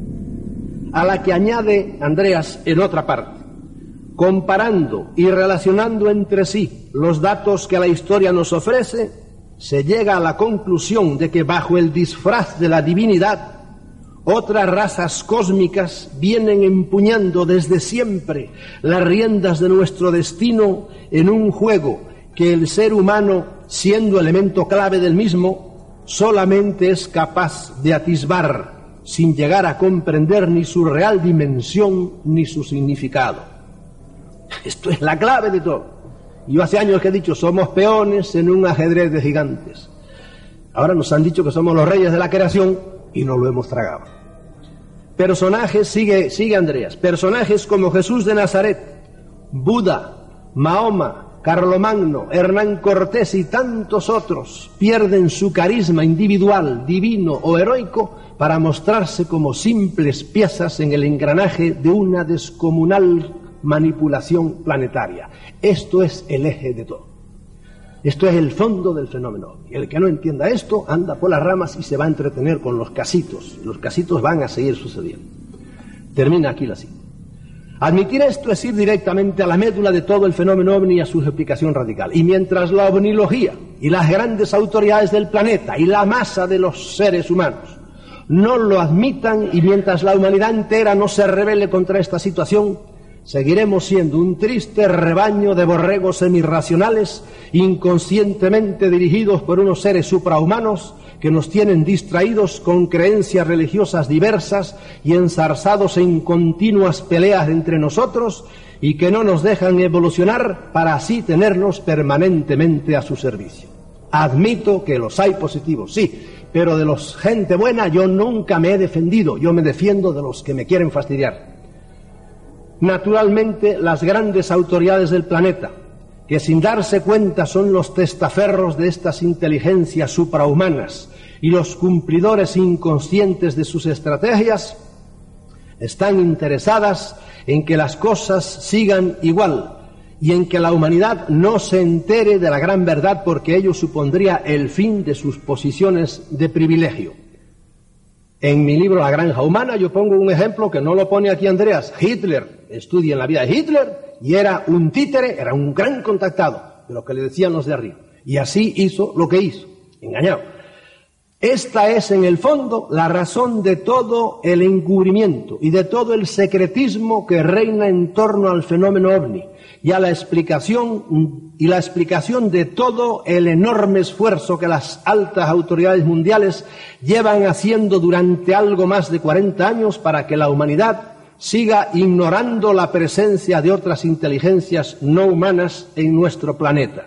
A la que añade Andreas en otra parte: comparando y relacionando entre sí los datos que la historia nos ofrece, se llega a la conclusión de que bajo el disfraz de la divinidad, otras razas cósmicas vienen empuñando desde siempre las riendas de nuestro destino en un juego que el ser humano, siendo elemento clave del mismo, solamente es capaz de atisbar, sin llegar a comprender ni su real dimensión ni su significado. Esto es la clave de todo. Yo hace años que he dicho, somos peones en un ajedrez de gigantes. Ahora nos han dicho que somos los reyes de la creación y no lo hemos tragado. Personajes, sigue, sigue Andreas, personajes como Jesús de Nazaret, Buda, Mahoma, Carlomagno, Hernán Cortés y tantos otros pierden su carisma individual, divino o heroico para mostrarse como simples piezas en el engranaje de una descomunal manipulación planetaria. Esto es el eje de todo. Esto es el fondo del fenómeno. Y el que no entienda esto anda por las ramas y se va a entretener con los casitos. Los casitos van a seguir sucediendo. Termina aquí la cita. Admitir esto es ir directamente a la médula de todo el fenómeno ovni y a su explicación radical. Y mientras la ovnilogía y las grandes autoridades del planeta y la masa de los seres humanos no lo admitan, y mientras la humanidad entera no se rebele contra esta situación, seguiremos siendo un triste rebaño de borregos semirracionales, inconscientemente dirigidos por unos seres suprahumanos que nos tienen distraídos con creencias religiosas diversas y enzarzados en continuas peleas entre nosotros y que no nos dejan evolucionar para así tenernos permanentemente a su servicio. Admito que los hay positivos, sí, pero de los gente buena yo nunca me he defendido, yo me defiendo de los que me quieren fastidiar. Naturalmente, las grandes autoridades del planeta, que sin darse cuenta son los testaferros de estas inteligencias suprahumanas y los cumplidores inconscientes de sus estrategias, están interesadas en que las cosas sigan igual y en que la humanidad no se entere de la gran verdad, porque ello supondría el fin de sus posiciones de privilegio. En mi libro La Granja Humana yo pongo un ejemplo que no lo pone aquí Andreas. Hitler, estudien la vida de Hitler, y era un títere, era un gran contactado de lo que le decían los de arriba. Y así hizo lo que hizo, engañado. Esta es, en el fondo, la razón de todo el encubrimiento y de todo el secretismo que reina en torno al fenómeno ovni y a la explicación y la explicación de todo el enorme esfuerzo que las altas autoridades mundiales llevan haciendo durante algo más de cuarenta años para que la humanidad siga ignorando la presencia de otras inteligencias no humanas en nuestro planeta.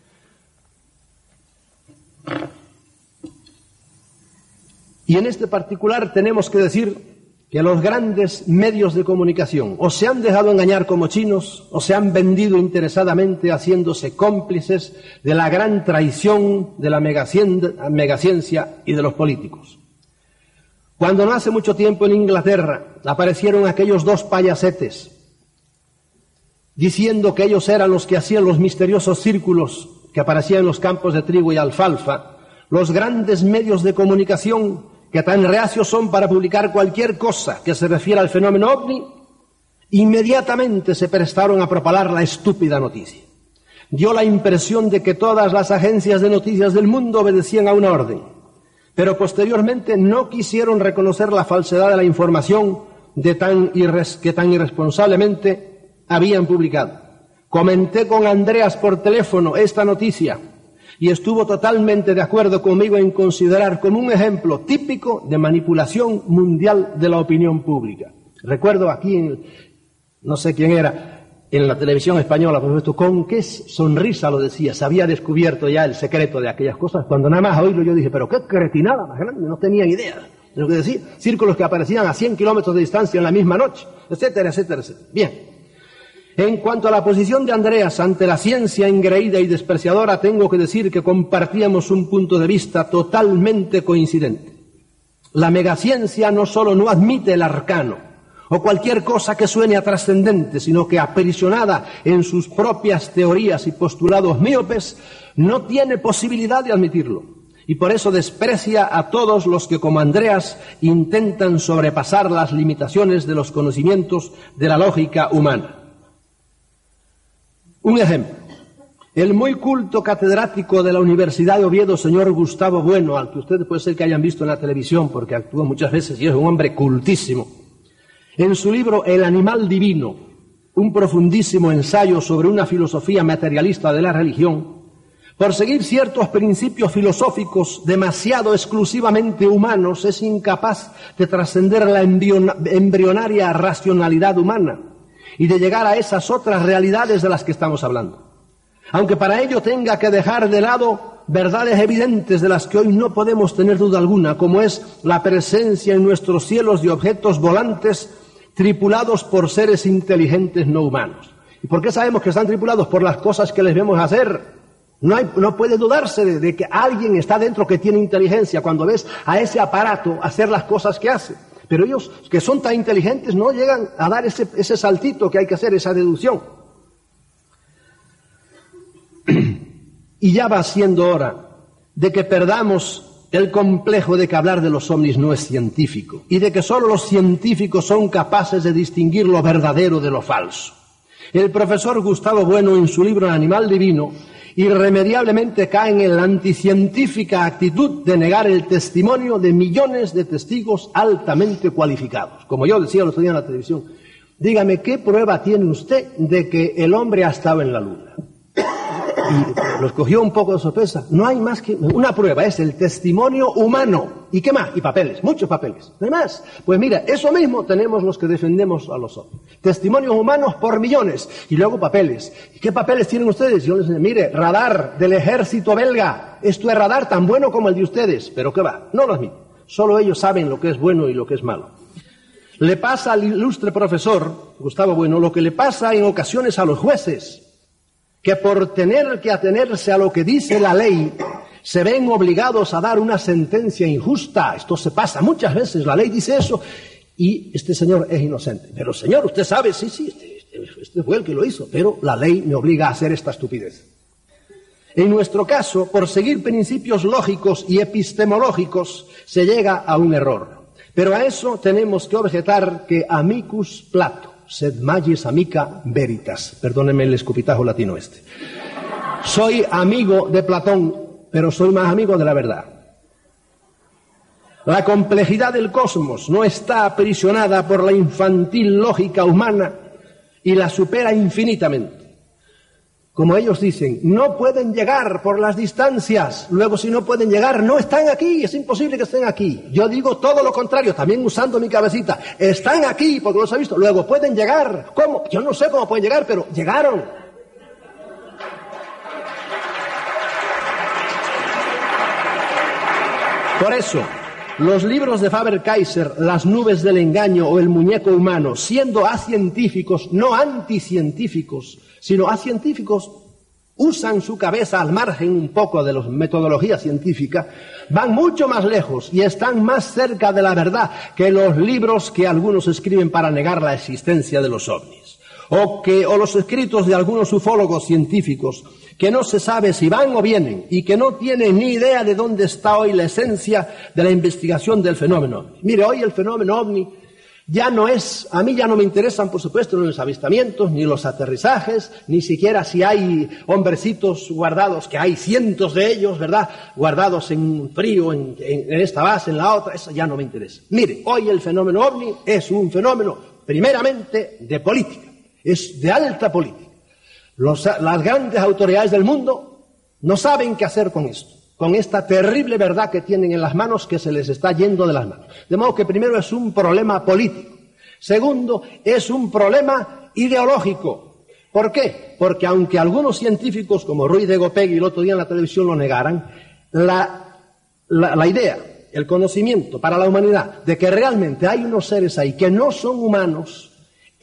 Y en este particular tenemos que decir que los grandes medios de comunicación o se han dejado engañar como chinos o se han vendido interesadamente haciéndose cómplices de la gran traición de la megaciencia y de los políticos. Cuando no hace mucho tiempo en Inglaterra aparecieron aquellos dos payasetes diciendo que ellos eran los que hacían los misteriosos círculos que aparecían en los campos de trigo y alfalfa, los grandes medios de comunicación que tan reacios son para publicar cualquier cosa que se refiera al fenómeno ovni, inmediatamente se prestaron a propalar la estúpida noticia. Dio la impresión de que todas las agencias de noticias del mundo obedecían a una orden, pero posteriormente no quisieron reconocer la falsedad de la información de tan irres- que tan irresponsablemente habían publicado. Comenté con Andreas por teléfono esta noticia y estuvo totalmente de acuerdo conmigo en considerar como un ejemplo típico de manipulación mundial de la opinión pública. Recuerdo aquí, en, no sé quién era, en la televisión española, por supuesto, con qué sonrisa lo decía, se había descubierto ya el secreto de aquellas cosas, cuando nada más oírlo yo dije, pero qué cretinada más grande, no tenía idea de lo que decía, círculos que aparecían a cien kilómetros de distancia en la misma noche, etcétera, etcétera, etcétera. Bien. En cuanto a la posición de Andreas ante la ciencia engreída y despreciadora, tengo que decir que compartíamos un punto de vista totalmente coincidente. La megaciencia no solo no admite el arcano o cualquier cosa que suene a trascendente, sino que aprisionada en sus propias teorías y postulados míopes, no tiene posibilidad de admitirlo. Y por eso desprecia a todos los que, como Andreas, intentan sobrepasar las limitaciones de los conocimientos de la lógica humana. Un ejemplo, el muy culto catedrático de la Universidad de Oviedo, señor Gustavo Bueno, al que ustedes puede ser que hayan visto en la televisión porque actúa muchas veces y es un hombre cultísimo, en su libro El animal divino, un profundísimo ensayo sobre una filosofía materialista de la religión, por seguir ciertos principios filosóficos demasiado exclusivamente humanos, es incapaz de trascender la embrionaria racionalidad humana y de llegar a esas otras realidades de las que estamos hablando. Aunque para ello tenga que dejar de lado verdades evidentes de las que hoy no podemos tener duda alguna, como es la presencia en nuestros cielos de objetos volantes tripulados por seres inteligentes no humanos. ¿Y por qué sabemos que están tripulados? Por las cosas que les vemos hacer. No, hay, no puede dudarse de, de que alguien está dentro que tiene inteligencia cuando ves a ese aparato hacer las cosas que hace. Pero ellos, que son tan inteligentes, no llegan a dar ese, ese saltito que hay que hacer, esa deducción. Y ya va siendo hora de que perdamos el complejo de que hablar de los ovnis no es científico y de que solo los científicos son capaces de distinguir lo verdadero de lo falso. El profesor Gustavo Bueno, en su libro El animal divino, irremediablemente cae en la anticientífica actitud de negar el testimonio de millones de testigos altamente cualificados. Como yo decía el otro día en la televisión, dígame, ¿qué prueba tiene usted de que el hombre ha estado en la luna? y los cogió un poco de sorpresa. No hay más que una prueba, es el testimonio humano. ¿Y qué más? Y papeles, muchos papeles. No hay más. Pues mira, eso mismo tenemos los que defendemos a los ovnis. Testimonios humanos por millones. Y luego papeles. ¿Y qué papeles tienen ustedes? Yo les digo, mire, radar del ejército belga. Esto es radar tan bueno como el de ustedes. Pero ¿qué va? No lo admito. Solo ellos saben lo que es bueno y lo que es malo. Le pasa al ilustre profesor, Gustavo Bueno, lo que le pasa en ocasiones a los jueces, que por tener que atenerse a lo que dice la ley, se ven obligados a dar una sentencia injusta. Esto se pasa muchas veces, la ley dice eso, y este señor es inocente. Pero señor, usted sabe, sí, sí, este, este, este fue el que lo hizo, pero la ley me obliga a hacer esta estupidez. En nuestro caso, por seguir principios lógicos y epistemológicos, se llega a un error. Pero a eso tenemos que objetar que amicus Plato, sed magis amica veritas. Perdónenme el escupitajo latino este. Soy amigo de Platón, pero soy más amigo de la verdad. La complejidad del cosmos no está aprisionada por la infantil lógica humana y la supera infinitamente. Como ellos dicen, no pueden llegar por las distancias. Luego, si no pueden llegar, no están aquí. Es imposible que estén aquí. Yo digo todo lo contrario, también usando mi cabecita. Están aquí porque los he visto. Luego, pueden llegar. ¿Cómo? Yo no sé cómo pueden llegar, pero llegaron. Por eso, los libros de Faber-Kaiser, Las nubes del engaño o El muñeco humano, siendo acientíficos, no anticientíficos, sino acientíficos, usan su cabeza al margen un poco de la metodología científica, van mucho más lejos y están más cerca de la verdad que los libros que algunos escriben para negar la existencia de los ovnis, o, que, o los escritos de algunos ufólogos científicos, que no se sabe si van o vienen y que no tienen ni idea de dónde está hoy la esencia de la investigación del fenómeno. Mire, hoy el fenómeno ovni ya no es, a mí ya no me interesan, por supuesto, ni los avistamientos, ni los aterrizajes, ni siquiera si hay hombrecitos guardados, que hay cientos de ellos, ¿verdad?, guardados en frío, en, en, en esta base, en la otra, eso ya no me interesa. Mire, hoy el fenómeno ovni es un fenómeno, primeramente, de política, es de alta política. Los, las grandes autoridades del mundo no saben qué hacer con esto, con esta terrible verdad que tienen en las manos, que se les está yendo de las manos. De modo que primero es un problema político. Segundo, es un problema ideológico. ¿Por qué? Porque aunque algunos científicos como Ruiz de Gopegui el otro día en la televisión lo negaran, la, la, la idea, el conocimiento para la humanidad de que realmente hay unos seres ahí que no son humanos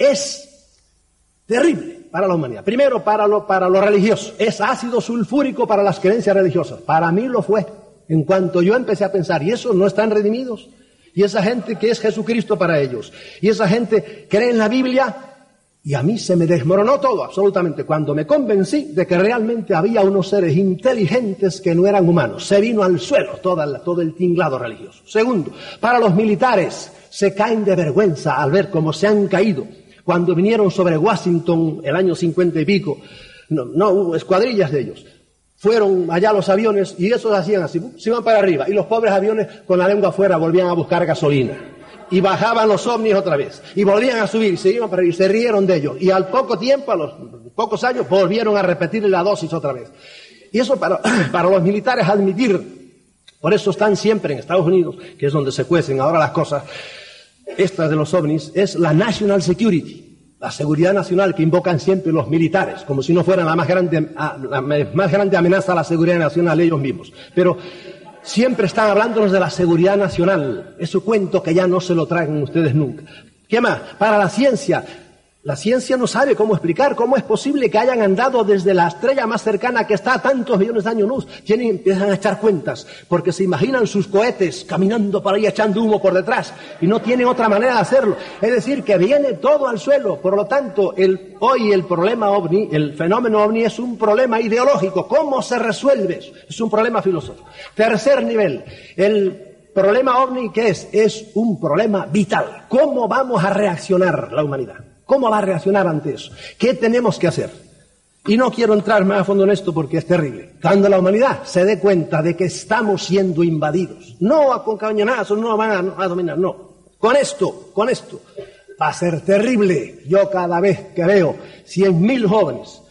es terrible para la humanidad. Primero, para lo, para lo religioso. Es ácido sulfúrico para las creencias religiosas. Para mí lo fue. En cuanto yo empecé a pensar, ¿y esos no están redimidos? ¿Y esa gente que es Jesucristo para ellos? ¿Y esa gente cree en la Biblia? Y a mí se me desmoronó todo, absolutamente, cuando me convencí de que realmente había unos seres inteligentes que no eran humanos. Se vino al suelo toda la, todo el tinglado religioso. Segundo, para los militares, se caen de vergüenza al ver cómo se han caído cuando vinieron sobre Washington el año cincuenta y pico. No, no, escuadrillas de ellos. Fueron allá los aviones y esos hacían así, se iban para arriba. Y los pobres aviones con la lengua afuera volvían a buscar gasolina. Y bajaban los ovnis otra vez. Y volvían a subir, se iban para arriba y se rieron de ellos. Y al poco tiempo, a los pocos años, volvieron a repetir la dosis otra vez. Y eso para, para los militares admitir. Por eso están siempre en Estados Unidos, que es donde se cuecen ahora las cosas, estas de los ovnis, es la National Security, la seguridad nacional que invocan siempre los militares, como si no fueran la más grande, la más grande amenaza a la seguridad nacional ellos mismos. Pero siempre están hablándonos de la seguridad nacional, ese cuento que ya no se lo traen ustedes nunca. ¿Qué más? Para la ciencia. La ciencia no sabe cómo explicar cómo es posible que hayan andado desde la estrella más cercana que está a tantos millones de años luz. Tienen, empiezan a echar cuentas, porque se imaginan sus cohetes caminando por ahí echando humo por detrás, y no tienen otra manera de hacerlo. Es decir, que viene todo al suelo. Por lo tanto, el, hoy el problema ovni, el fenómeno ovni es un problema ideológico. ¿Cómo se resuelve eso? Es un problema filosófico. Tercer nivel, el problema ovni, ¿qué es? Es un problema vital. ¿Cómo vamos a reaccionar la humanidad? ¿Cómo va a reaccionar ante eso? ¿Qué tenemos que hacer? Y no quiero entrar más a fondo en esto porque es terrible. Cuando la humanidad se dé cuenta de que estamos siendo invadidos, no a con cañonazos, no van a, a dominar, no. Con esto, con esto, va a ser terrible. Yo cada vez que veo cien mil jóvenes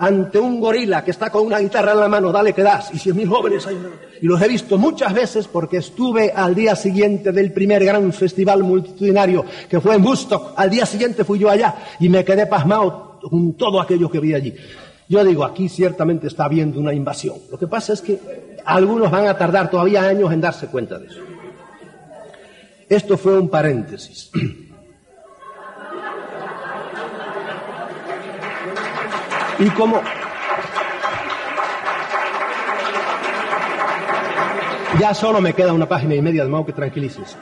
ante un gorila que está con una guitarra en la mano, dale que das, y cien mil jóvenes ahí. Y los he visto muchas veces porque estuve al día siguiente del primer gran festival multitudinario que fue en Woodstock. Al día siguiente fui yo allá y me quedé pasmado con todo aquello que vi allí. Yo digo, aquí ciertamente está habiendo una invasión. Lo que pasa es que algunos van a tardar todavía años en darse cuenta de eso. Esto fue un paréntesis. Y como ya solo me queda una página y media, de modo que tranquilícense.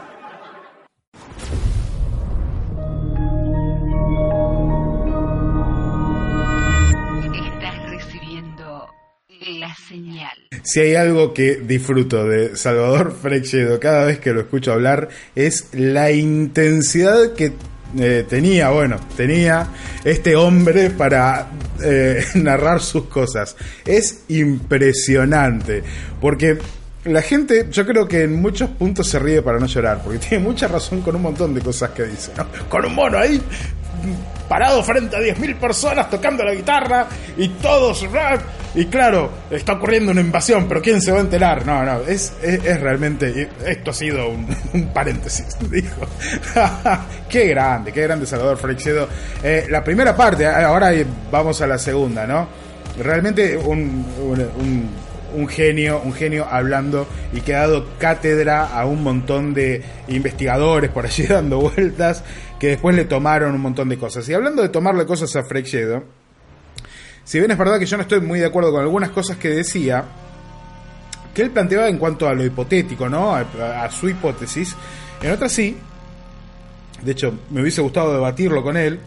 Estás recibiendo la señal. Si hay algo que disfruto de Salvador Freixedo cada vez que lo escucho hablar, es la intensidad que Eh, tenía, bueno, tenía este hombre para eh, narrar sus cosas. Es impresionante, porque la gente, yo creo que en muchos puntos se ríe para no llorar, porque tiene mucha razón con un montón de cosas que dice, ¿no? Con un mono ahí parado frente a diez mil personas tocando la guitarra y todos rap, y claro, está ocurriendo una invasión, pero ¿quién se va a enterar? No, no, es, es, es realmente, esto ha sido un, un paréntesis, dijo. Qué grande, qué grande Salvador Freixedo. Eh, la primera parte, ahora vamos a la segunda, ¿no? Realmente un, un, un un genio, un genio hablando, y que ha dado cátedra a un montón de investigadores por allí dando vueltas, que después le tomaron un montón de cosas. Y hablando de tomarle cosas a Freixedo, si bien es verdad que yo no estoy muy de acuerdo con algunas cosas que decía, que él planteaba en cuanto a lo hipotético, ¿no? A, a su hipótesis, en otras sí. De hecho, me hubiese gustado debatirlo con él.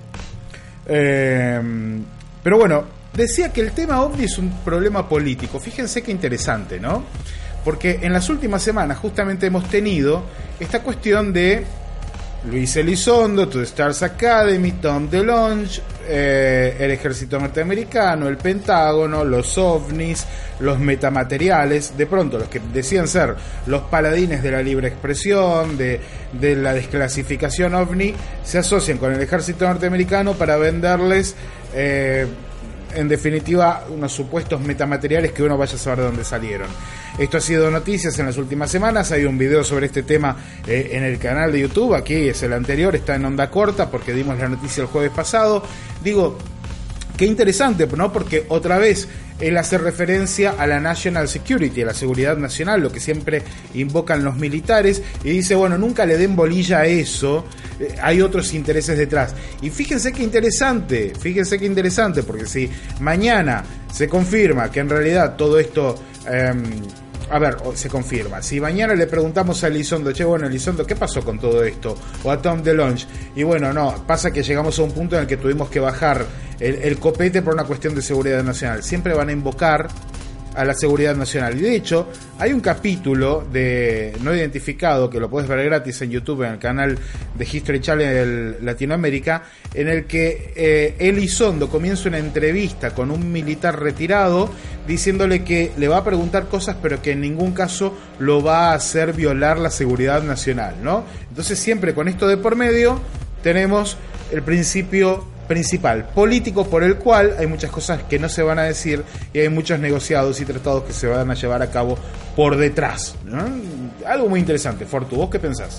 Eh, pero bueno, decía que el tema ovni es un problema político. Fíjense qué interesante, ¿no? Porque en las últimas semanas justamente hemos tenido esta cuestión de Luis Elizondo, To The Stars Academy, Tom DeLonge, eh, el ejército norteamericano, el Pentágono, los ovnis, los metamateriales. De pronto los que decían ser los paladines de la libre expresión, de, de la desclasificación ovni, se asocian con el ejército norteamericano para venderles eh, en definitiva unos supuestos metamateriales que uno vaya a saber de dónde salieron. Esto ha sido noticias en las últimas semanas. Hay un video sobre este tema eh, en el canal de YouTube. Aquí es el anterior, está en onda corta porque dimos la noticia el jueves pasado. Digo, qué interesante, ¿no? Porque otra vez él hace referencia a la National Security, a la seguridad nacional, lo que siempre invocan los militares, y dice, bueno, nunca le den bolilla a eso, eh, hay otros intereses detrás. Y fíjense qué interesante, fíjense qué interesante, porque si mañana se confirma que en realidad todo esto... Eh, A ver, se confirma. Si mañana le preguntamos a Elizondo, che, bueno, Elizondo, ¿qué pasó con todo esto? O a Tom DeLonge. Y bueno, no, pasa que llegamos a un punto en el que tuvimos que bajar el, el copete por una cuestión de seguridad nacional. Siempre van a invocar a la seguridad nacional. Y de hecho, hay un capítulo de no identificado que lo puedes ver gratis en YouTube, en el canal de History Channel Latinoamérica, en el que eh, Elizondo comienza una entrevista con un militar retirado diciéndole que le va a preguntar cosas, pero que en ningún caso lo va a hacer violar la seguridad nacional, ¿no? Entonces siempre con esto de por medio tenemos el principio principal político por el cual hay muchas cosas que no se van a decir y hay muchos negociados y tratados que se van a llevar a cabo por detrás, ¿no? Algo muy interesante. Fortu, ¿vos qué pensás?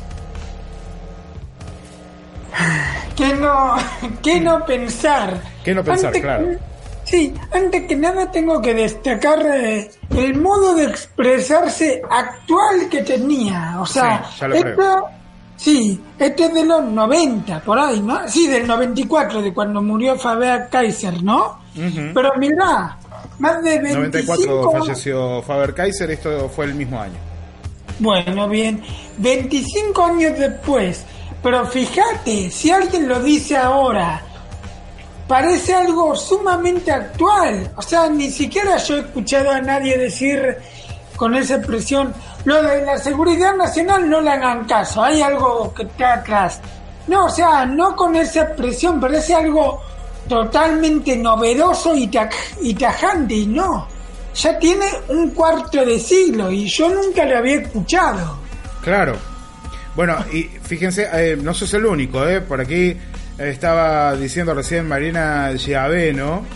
¿Qué no, qué no pensar? ¿Qué no pensar? Antes, claro. Sí, antes que nada tengo que destacar eh, el modo de expresarse actual que tenía. O sea, sí, ya lo esto, creo. Sí, este es de los noventa, por ahí, ¿no? Sí, del noventa y cuatro, de cuando murió Faber Kaiser, ¿no? Uh-huh. Pero mirá, más de veinticinco... noventa y cuatro falleció Faber Kaiser, esto fue el mismo año. Bueno, bien, veinticinco años después, pero fíjate, si alguien lo dice ahora, parece algo sumamente actual. O sea, ni siquiera yo he escuchado a nadie decir con esa expresión, lo de la seguridad nacional no le hagan caso, hay algo que está atrás. No, o sea, no con esa expresión, parece algo totalmente novedoso y, taj- y tajante, y no. Ya tiene un cuarto de siglo y yo nunca lo había escuchado. Claro. Bueno, y fíjense, eh, no sos el único, ¿eh? Por aquí eh, estaba diciendo recién Marina Giaveno,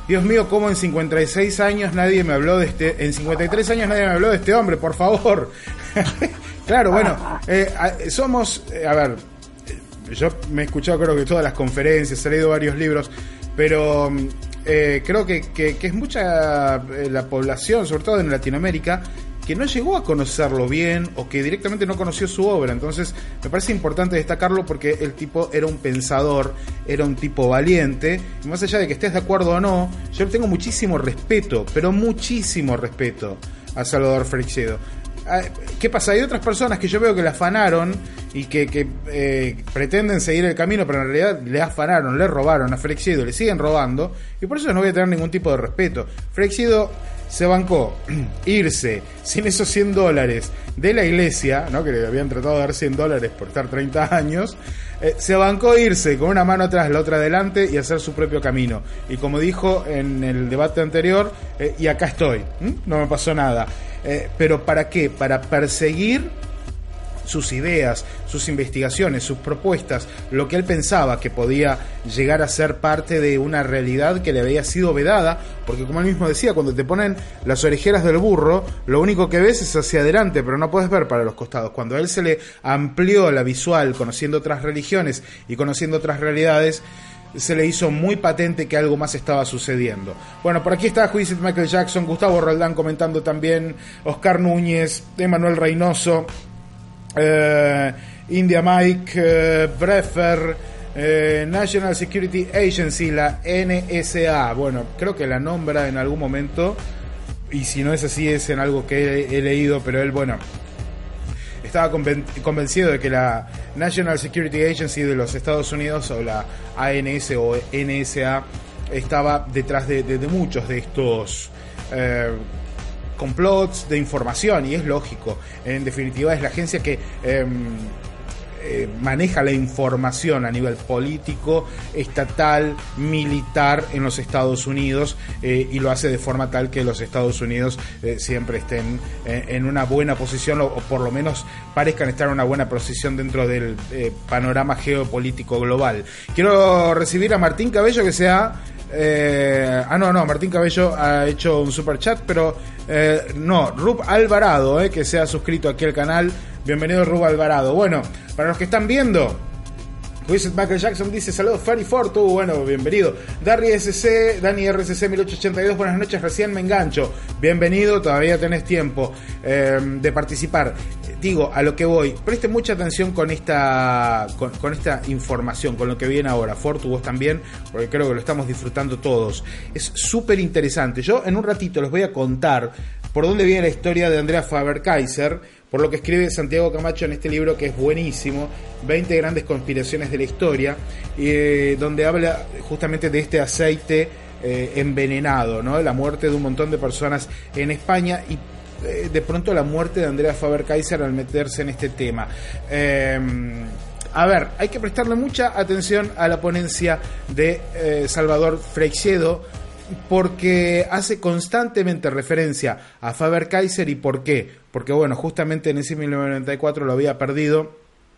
Dios mío, cómo en cincuenta y seis años nadie me habló de este, en cincuenta y tres años nadie me habló de este hombre, por favor. Claro, bueno, eh, somos, eh, a ver, yo me he escuchado creo que todas las conferencias, he leído varios libros, pero eh, creo que, que, que es mucha eh, la población, sobre todo en Latinoamérica, que no llegó a conocerlo bien o que directamente no conoció su obra. Entonces me parece importante destacarlo porque el tipo era un pensador, era un tipo valiente, y más allá de que estés de acuerdo o no, yo le tengo muchísimo respeto, pero muchísimo respeto a Salvador Freixedo. ¿Qué pasa? Hay otras personas que yo veo que le afanaron y que, que eh, pretenden seguir el camino, pero en realidad le afanaron, le robaron a Freixedo, le siguen robando, y por eso no voy a tener ningún tipo de respeto. Freixedo se bancó irse sin esos cien dólares de la iglesia, ¿no? Que le habían tratado de dar cien dólares por estar treinta años, eh, se bancó irse con una mano atrás, la otra adelante y hacer su propio camino. Y como dijo en el debate anterior, eh, y acá estoy, ¿Mm? no me pasó nada. Eh, ¿Pero para qué? Para perseguir sus ideas, sus investigaciones, sus propuestas, lo que él pensaba que podía llegar a ser parte de una realidad que le había sido vedada, porque como él mismo decía, cuando te ponen las orejeras del burro, lo único que ves es hacia adelante, pero no puedes ver para los costados. Cuando a él se le amplió la visual, conociendo otras religiones y conociendo otras realidades, se le hizo muy patente que algo más estaba sucediendo. Bueno, por aquí está Juicet Michael Jackson, Gustavo Roldán comentando también, Oscar Núñez, Emanuel Reynoso, eh, India Mike, eh, Brefer, eh, National Security Agency, la N S A. Bueno, creo que la nombra en algún momento, y si no es así es en algo que he, he leído, pero él, bueno, estaba conven- convencido de que la National Security Agency de los Estados Unidos, o la A N S o N S A, estaba detrás de, de, de muchos de estos eh, complots de información, y es lógico. En definitiva es la agencia que eh, eh, maneja la información a nivel político, estatal, militar en los Estados Unidos, eh, y lo hace de forma tal que los Estados Unidos eh, siempre estén eh, en una buena posición, o, o por lo menos parezcan estar en una buena posición dentro del eh, panorama geopolítico global. Quiero recibir a Martín Cabello, que sea Eh, ah, no, no, Martín Cabello ha hecho un super chat, pero eh, no, Rub Alvarado, eh, que se ha suscrito aquí al canal. Bienvenido, Rub Alvarado. Bueno, para los que están viendo, Wizard Michael Jackson dice: saludos Ferry Fortu, bueno, bienvenido. Darry S C, Dani R C C mil ochocientos ochenta y dos, buenas noches, recién me engancho. Bienvenido, todavía tenés tiempo eh, de participar. Digo, a lo que voy, preste mucha atención con esta con, con esta información, con lo que viene ahora. Fortu, vos también, porque creo que lo estamos disfrutando todos. Es súper interesante. Yo en un ratito les voy a contar por dónde viene la historia de Andrea Faber-Kaiser, por lo que escribe Santiago Camacho en este libro, que es buenísimo, veinte grandes conspiraciones de la historia, eh, donde habla justamente de este aceite eh, envenenado, ¿no? La muerte de un montón de personas en España, y eh, de pronto la muerte de Andrea Faber-Kaiser al meterse en este tema. Eh, a ver, hay que prestarle mucha atención a la ponencia de eh, Salvador Freixedo, porque hace constantemente referencia a Faber-Kaiser. ¿Y por qué? Porque bueno, justamente en ese mil novecientos noventa y cuatro lo había perdido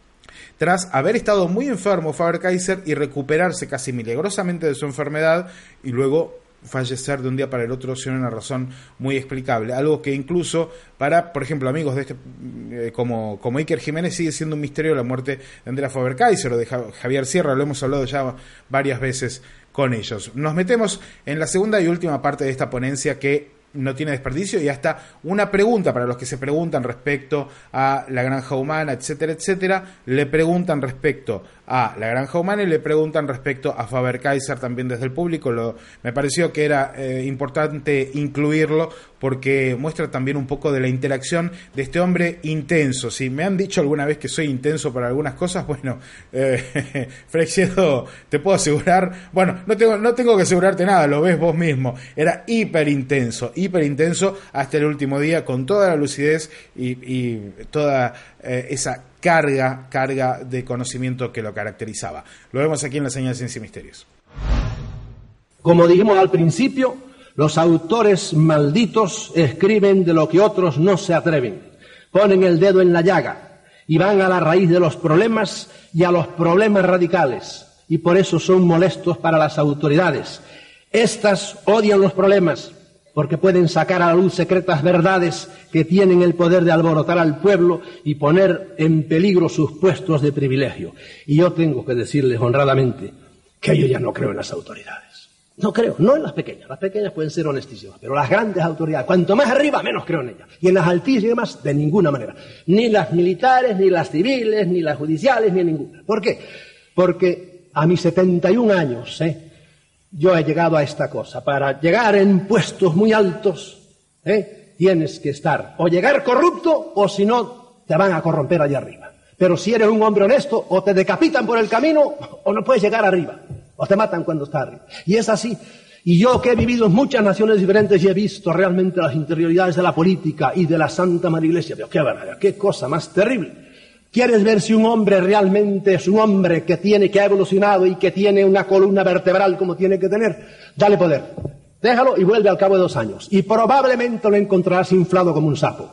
tras haber estado muy enfermo Faber-Kaiser y recuperarse casi milagrosamente de su enfermedad, y luego fallecer de un día para el otro sin una razón muy explicable, algo que incluso para, por ejemplo, amigos de este eh, como, como Iker Jiménez sigue siendo un misterio la muerte de Andrea Faber-Kaiser o de Javier Sierra. Lo hemos hablado ya varias veces con ellos. Nos metemos en la segunda y última parte de esta ponencia, que no tiene desperdicio, y hasta una pregunta para los que se preguntan respecto a la granja humana, etcétera, etcétera. Le preguntan respecto a la granja humana y le preguntan respecto a Faber-Kaiser también desde el público. Lo, me pareció que era eh, importante incluirlo, porque muestra también un poco de la interacción de este hombre intenso. Si me han dicho alguna vez que soy intenso para algunas cosas, bueno, eh, Freixedo, te puedo asegurar, bueno, no tengo, no tengo que asegurarte nada, lo ves vos mismo. Era hiper intenso, hiper intenso hasta el último día, con toda la lucidez y, y toda eh, esa carga, carga de conocimiento que lo caracterizaba. Lo vemos aquí en la señal Ciencia y Misterios. Como dijimos al principio, los autores malditos escriben de lo que otros no se atreven. Ponen el dedo en la llaga y van a la raíz de los problemas y a los problemas radicales. Y por eso son molestos para las autoridades. Estas odian los problemas porque pueden sacar a la luz secretas verdades que tienen el poder de alborotar al pueblo y poner en peligro sus puestos de privilegio. Y yo tengo que decirles honradamente que yo ya no creo en las autoridades. No creo, no en las pequeñas. Las pequeñas pueden ser honestísimas, pero las grandes autoridades, cuanto más arriba, menos creo en ellas. Y en las altísimas, de ninguna manera. Ni las militares, ni las civiles, ni las judiciales, ni ninguna. ¿Por qué? Porque a mis setenta y un años, ¿eh? yo he llegado a esta cosa. Para llegar en puestos muy altos, ¿eh? tienes que estar o llegar corrupto o si no, te van a corromper allá arriba. Pero si eres un hombre honesto, o te decapitan por el camino o no puedes llegar arriba. O te matan cuando estás arriba. Y es así. Y yo que he vivido en muchas naciones diferentes y he visto realmente las interioridades de la política y de la Santa Madre Iglesia. Pero qué barbaridad, qué cosa más terrible. ¿Quieres ver si un hombre realmente es un hombre que tiene, que ha evolucionado y que tiene una columna vertebral como tiene que tener? Dale poder. Déjalo y vuelve al cabo de dos años. Y probablemente lo encontrarás inflado como un sapo.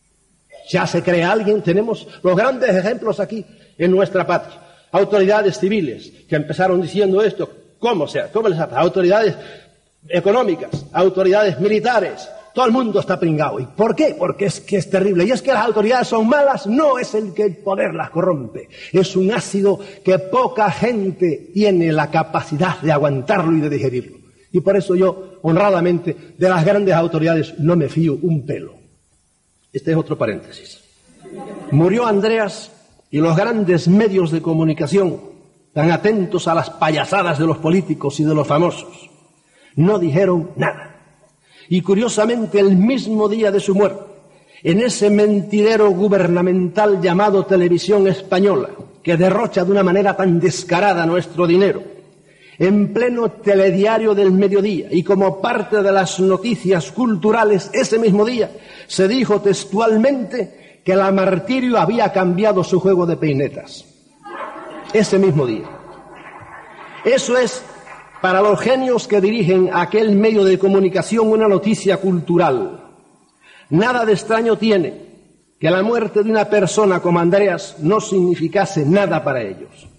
Ya se cree alguien. Tenemos los grandes ejemplos aquí en nuestra patria. Autoridades civiles que empezaron diciendo esto, ¿cómo sea? ¿Cómo les hace? Autoridades económicas, autoridades militares, todo el mundo está pringado. ¿Y por qué? Porque es que es terrible. Y es que las autoridades son malas, no es el que el poder las corrompe. Es un ácido que poca gente tiene la capacidad de aguantarlo y de digerirlo. Y por eso yo, honradamente, de las grandes autoridades no me fío un pelo. Este es otro paréntesis. Murió Andreas. Y los grandes medios de comunicación, tan atentos a las payasadas de los políticos y de los famosos, no dijeron nada. Y curiosamente, el mismo día de su muerte, en ese mentidero gubernamental llamado Televisión Española, que derrocha de una manera tan descarada nuestro dinero, en pleno telediario del mediodía y como parte de las noticias culturales, ese mismo día se dijo textualmente que la Martirio había cambiado su juego de peinetas. Ese mismo día. Eso es, para los genios que dirigen aquel medio de comunicación, una noticia cultural. Nada de extraño tiene que la muerte de una persona como Andreas no significase nada para ellos.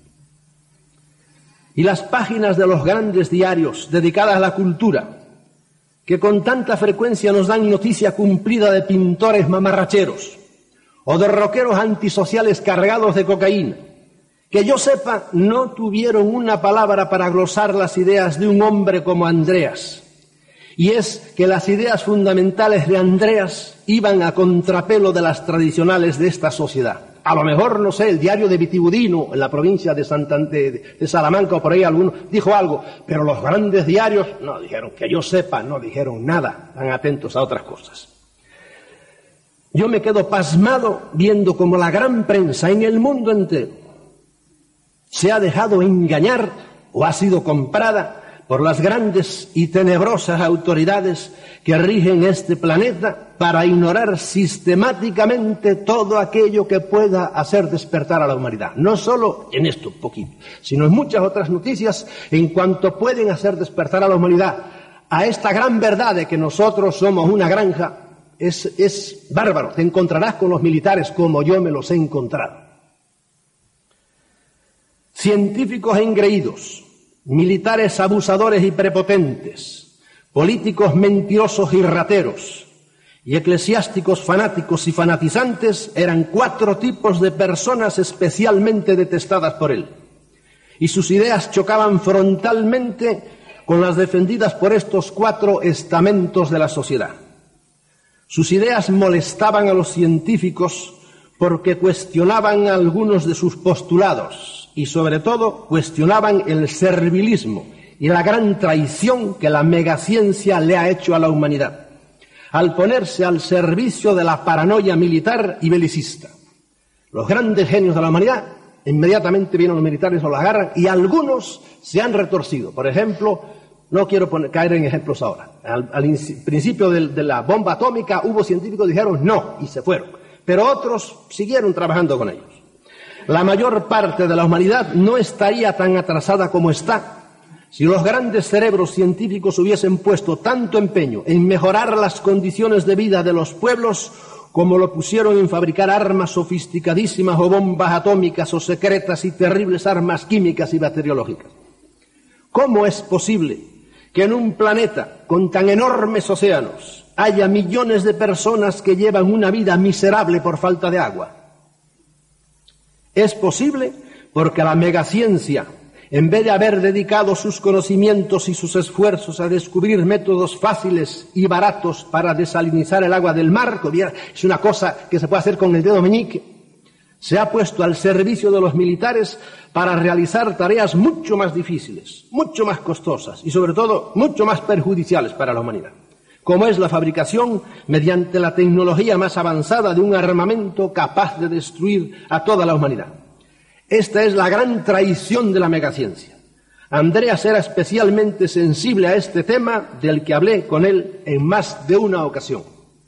Y las páginas de los grandes diarios dedicadas a la cultura, que con tanta frecuencia nos dan noticia cumplida de pintores mamarracheros, o de rockeros antisociales cargados de cocaína, que yo sepa, no tuvieron una palabra para glosar las ideas de un hombre como Andreas. Y es que las ideas fundamentales de Andreas iban a contrapelo de las tradicionales de esta sociedad. A lo mejor, no sé, el diario de Vitibudino, en la provincia de, Santander, de Salamanca o por ahí alguno, dijo algo, pero los grandes diarios no dijeron, que yo sepa, no dijeron nada, tan atentos a otras cosas. Yo me quedo pasmado viendo cómo la gran prensa en el mundo entero se ha dejado engañar o ha sido comprada por las grandes y tenebrosas autoridades que rigen este planeta para ignorar sistemáticamente todo aquello que pueda hacer despertar a la humanidad. No solo en esto, poquito, sino en muchas otras noticias en cuanto pueden hacer despertar a la humanidad a esta gran verdad de que nosotros somos una granja. Es, es bárbaro. Te encontrarás con los militares como yo me los he encontrado. Científicos engreídos, militares abusadores y prepotentes, políticos mentirosos y rateros, y eclesiásticos fanáticos y fanatizantes eran cuatro tipos de personas especialmente detestadas por él. Y sus ideas chocaban frontalmente con las defendidas por estos cuatro estamentos de la sociedad. Sus ideas molestaban a los científicos porque cuestionaban algunos de sus postulados y, sobre todo, cuestionaban el servilismo y la gran traición que la megaciencia le ha hecho a la humanidad, al ponerse al servicio de la paranoia militar y belicista. Los grandes genios de la humanidad, inmediatamente vienen los militares o los agarran, y algunos se han retorcido. Por ejemplo, no quiero poner, caer en ejemplos ahora. Al, al principio de, de la bomba atómica hubo científicos que dijeron no y se fueron, pero otros siguieron trabajando con ellos. La mayor parte de la humanidad no estaría tan atrasada como está si los grandes cerebros científicos hubiesen puesto tanto empeño en mejorar las condiciones de vida de los pueblos como lo pusieron en fabricar armas sofisticadísimas o bombas atómicas o secretas y terribles armas químicas y bacteriológicas. ¿Cómo es posible que en un planeta con tan enormes océanos haya millones de personas que llevan una vida miserable por falta de agua? Es posible porque la megaciencia, en vez de haber dedicado sus conocimientos y sus esfuerzos a descubrir métodos fáciles y baratos para desalinizar el agua del mar, que es una cosa que se puede hacer con el dedo meñique, se ha puesto al servicio de los militares para realizar tareas mucho más difíciles, mucho más costosas y sobre todo mucho más perjudiciales para la humanidad, como es la fabricación mediante la tecnología más avanzada de un armamento capaz de destruir a toda la humanidad. Esta es la gran traición de la megaciencia. Andreas era especialmente sensible a este tema, del que hablé con él en más de una ocasión.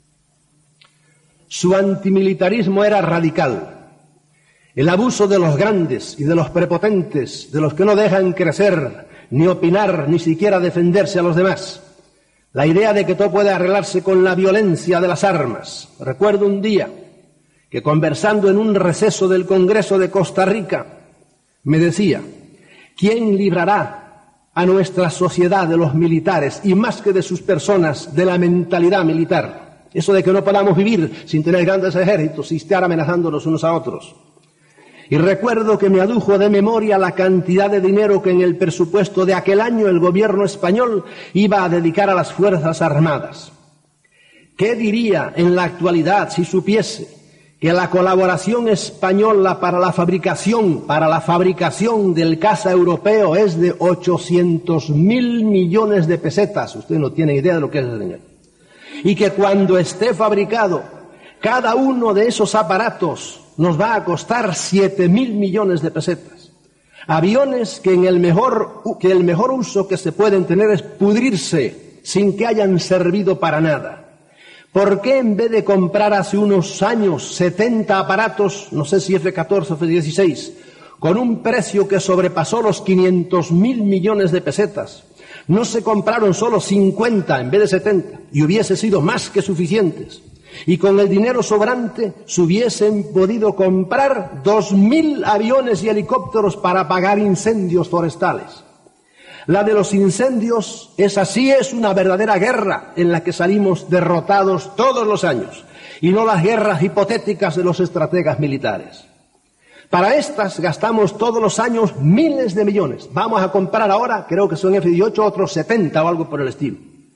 Su antimilitarismo era radical. El abuso de los grandes y de los prepotentes, de los que no dejan crecer, ni opinar, ni siquiera defenderse a los demás. La idea de que todo puede arreglarse con la violencia de las armas. Recuerdo un día que, conversando en un receso del Congreso de Costa Rica, me decía: ¿quién librará a nuestra sociedad de los militares y, más que de sus personas, de la mentalidad militar? Eso de que no podamos vivir sin tener grandes ejércitos y estar amenazándonos unos a otros. Y recuerdo que me adujo de memoria la cantidad de dinero que en el presupuesto de aquel año el gobierno español iba a dedicar a las Fuerzas Armadas. ¿Qué diría en la actualidad si supiese que la colaboración española para la fabricación, para la fabricación del caza europeo es de ochocientos mil millones de pesetas? Usted no tiene idea de lo que es ese dinero. Y que cuando esté fabricado, cada uno de esos aparatos nos va a costar siete mil millones de pesetas. Aviones que en el mejor, que el mejor uso que se pueden tener es pudrirse sin que hayan servido para nada. ¿Por qué en vez de comprar hace unos años setenta aparatos, no sé si F catorce o F dieciséis, con un precio que sobrepasó los quinientos mil millones de pesetas, no se compraron solo cincuenta en vez de setenta y hubiese sido más que suficientes? Y con el dinero sobrante se hubiesen podido comprar dos mil aviones y helicópteros para apagar incendios forestales. La de los incendios, esa sí es una verdadera guerra en la que salimos derrotados todos los años, y no las guerras hipotéticas de los estrategas militares. Para estas gastamos todos los años miles de millones. Vamos a comprar ahora, creo que son F dieciocho, otros setenta o algo por el estilo.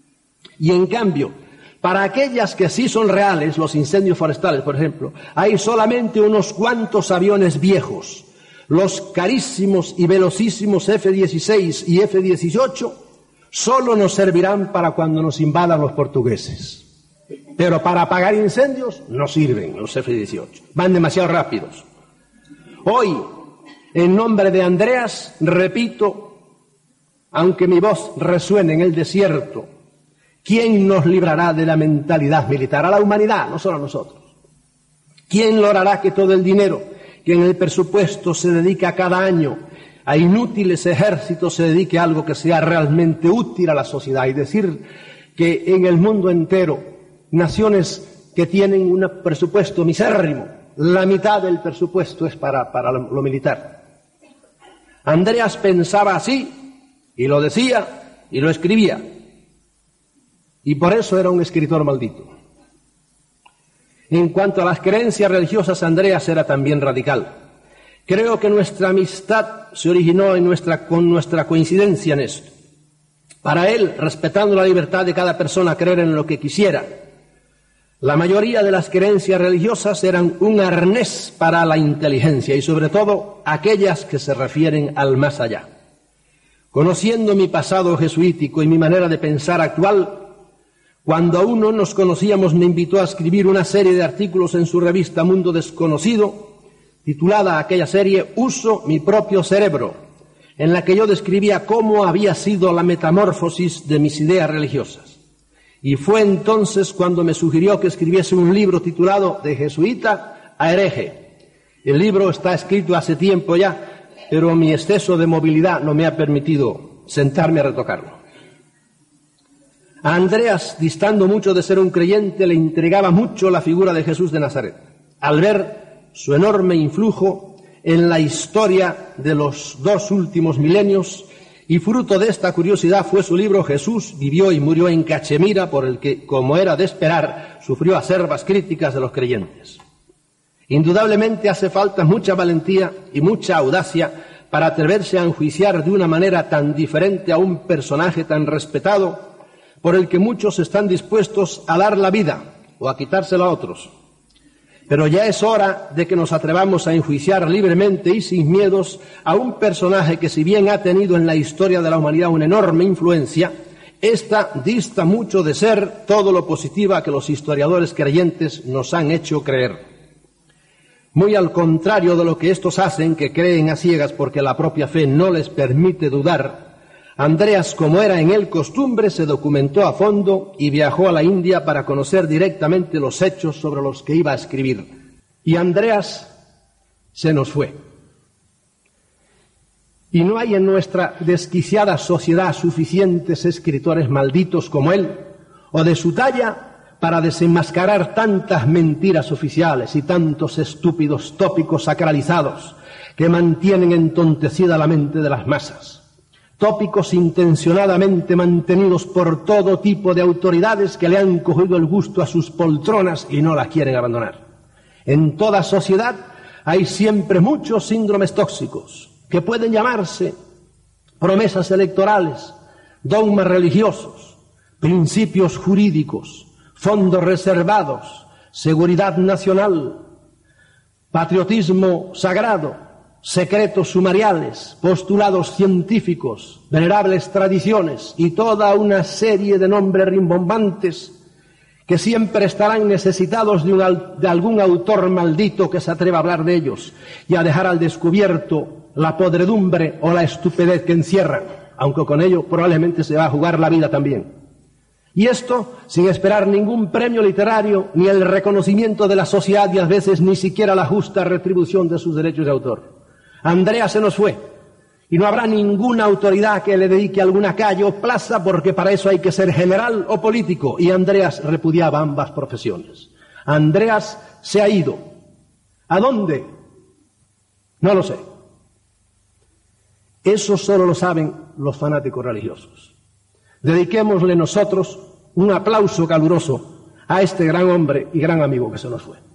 Y en cambio, para aquellas que sí son reales, los incendios forestales, por ejemplo, hay solamente unos cuantos aviones viejos. Los carísimos y velocísimos F dieciséis y F dieciocho solo nos servirán para cuando nos invadan los portugueses. Pero para apagar incendios no sirven los F dieciocho. Van demasiado rápidos. Hoy, en nombre de Andreas, repito, aunque mi voz resuene en el desierto, ¿quién nos librará de la mentalidad militar? A la humanidad, no solo a nosotros. ¿Quién logrará que todo el dinero que en el presupuesto se dedica cada año a inútiles ejércitos se dedique a algo que sea realmente útil a la sociedad? Y decir que en el mundo entero, naciones que tienen un presupuesto misérrimo, la mitad del presupuesto es para, para lo, lo militar. Andreas pensaba así, y lo decía, y lo escribía. Y por eso era un escritor maldito. En cuanto a las creencias religiosas, Andreas era también radical. Creo que nuestra amistad se originó en nuestra, con nuestra coincidencia en esto. Para él, respetando la libertad de cada persona a creer en lo que quisiera, la mayoría de las creencias religiosas eran un arnés para la inteligencia y sobre todo aquellas que se refieren al más allá. Conociendo mi pasado jesuítico y mi manera de pensar actual, cuando aún no nos conocíamos me invitó a escribir una serie de artículos en su revista Mundo Desconocido, titulada aquella serie Uso mi propio cerebro, en la que yo describía cómo había sido la metamorfosis de mis ideas religiosas. Y fue entonces cuando me sugirió que escribiese un libro titulado De jesuita a hereje. El libro está escrito hace tiempo ya, pero mi exceso de movilidad no me ha permitido sentarme a retocarlo. A Andreas, distando mucho de ser un creyente, le intrigaba mucho la figura de Jesús de Nazaret, al ver su enorme influjo en la historia de los dos últimos milenios Y fruto de esta curiosidad fue su libro Jesús vivió y murió en Cachemira, por el que, como era de esperar, sufrió acerbas críticas de los creyentes. Indudablemente hace falta mucha valentía y mucha audacia para atreverse a enjuiciar de una manera tan diferente a un personaje tan respetado, por el que muchos están dispuestos a dar la vida o a quitársela a otros. Pero ya es hora de que nos atrevamos a enjuiciar libremente y sin miedos a un personaje que, si bien ha tenido en la historia de la humanidad una enorme influencia, esta dista mucho de ser todo lo positiva que los historiadores creyentes nos han hecho creer. Muy al contrario de lo que estos hacen, que creen a ciegas porque la propia fe no les permite dudar, Andreas, como era en él costumbre, se documentó a fondo y viajó a la India para conocer directamente los hechos sobre los que iba a escribir. Y Andreas se nos fue. Y no hay en nuestra desquiciada sociedad suficientes escritores malditos como él, o de su talla, para desenmascarar tantas mentiras oficiales y tantos estúpidos tópicos sacralizados que mantienen entontecida la mente de las masas. Tópicos intencionadamente mantenidos por todo tipo de autoridades que le han cogido el gusto a sus poltronas y no las quieren abandonar. En toda sociedad hay siempre muchos síndromes tóxicos, que pueden llamarse promesas electorales, dogmas religiosos, principios jurídicos, fondos reservados, seguridad nacional, patriotismo sagrado, secretos sumariales, postulados científicos, venerables tradiciones y toda una serie de nombres rimbombantes que siempre estarán necesitados de, un, de algún autor maldito que se atreva a hablar de ellos y a dejar al descubierto la podredumbre o la estupidez que encierran, aunque con ello probablemente se va a jugar la vida también. Y esto sin esperar ningún premio literario, ni el reconocimiento de la sociedad y a veces ni siquiera la justa retribución de sus derechos de autor. Andreas se nos fue, y no habrá ninguna autoridad que le dedique alguna calle o plaza, porque para eso hay que ser general o político, y Andreas repudiaba ambas profesiones. Andreas se ha ido. ¿A dónde? No lo sé. Eso solo lo saben los fanáticos religiosos. Dediquémosle nosotros un aplauso caluroso a este gran hombre y gran amigo que se nos fue.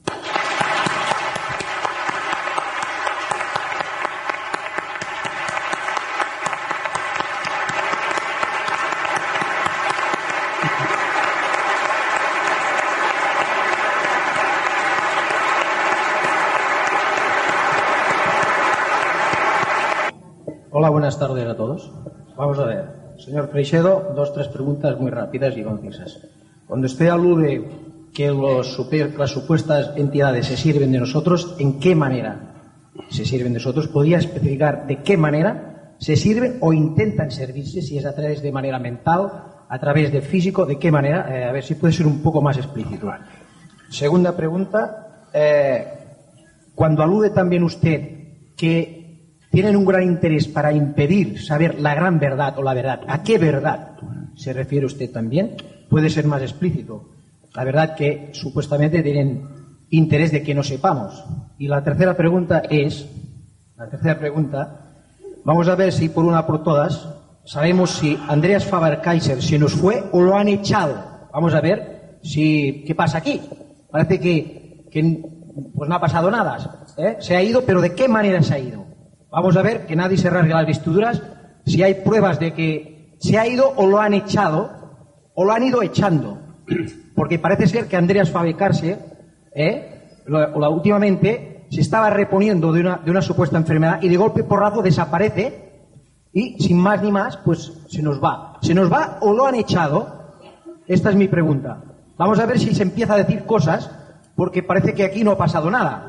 Hola, buenas tardes a todos. Vamos a ver, señor Freixedo, dos, tres preguntas muy rápidas y concisas. Cuando usted alude que los super, las supuestas entidades se sirven de nosotros, ¿en qué manera se sirven de nosotros? ¿Podría especificar de qué manera se sirven o intentan servirse? Si es a través de manera mental, a través de físico, ¿de qué manera? Eh, a ver si puede ser un poco más explícito. Segunda pregunta, eh, cuando alude también usted que tienen un gran interés para impedir saber la gran verdad o la verdad, ¿a qué verdad se refiere usted también? Puede ser más explícito. La verdad que supuestamente tienen interés de que no sepamos. Y la tercera pregunta es, la tercera pregunta, vamos a ver si por una por todas sabemos si Andreas Faber-Kaiser se nos fue o lo han echado. Vamos a ver si qué pasa aquí. Parece que, que pues no ha pasado nada. ¿eh? Se ha ido, pero ¿de qué manera se ha ido? Vamos a ver, que nadie se rasgue las vestiduras, si hay pruebas de que se ha ido o lo han echado, o lo han ido echando. Porque parece ser que Andreas Faber-Kaiser, ¿eh? lo, lo, últimamente, se estaba reponiendo de una, de una supuesta enfermedad y de golpe porrazo desaparece y, sin más ni más, pues se nos va. ¿Se nos va o lo han echado? Esta es mi pregunta. Vamos a ver si se empieza a decir cosas, porque parece que aquí no ha pasado nada.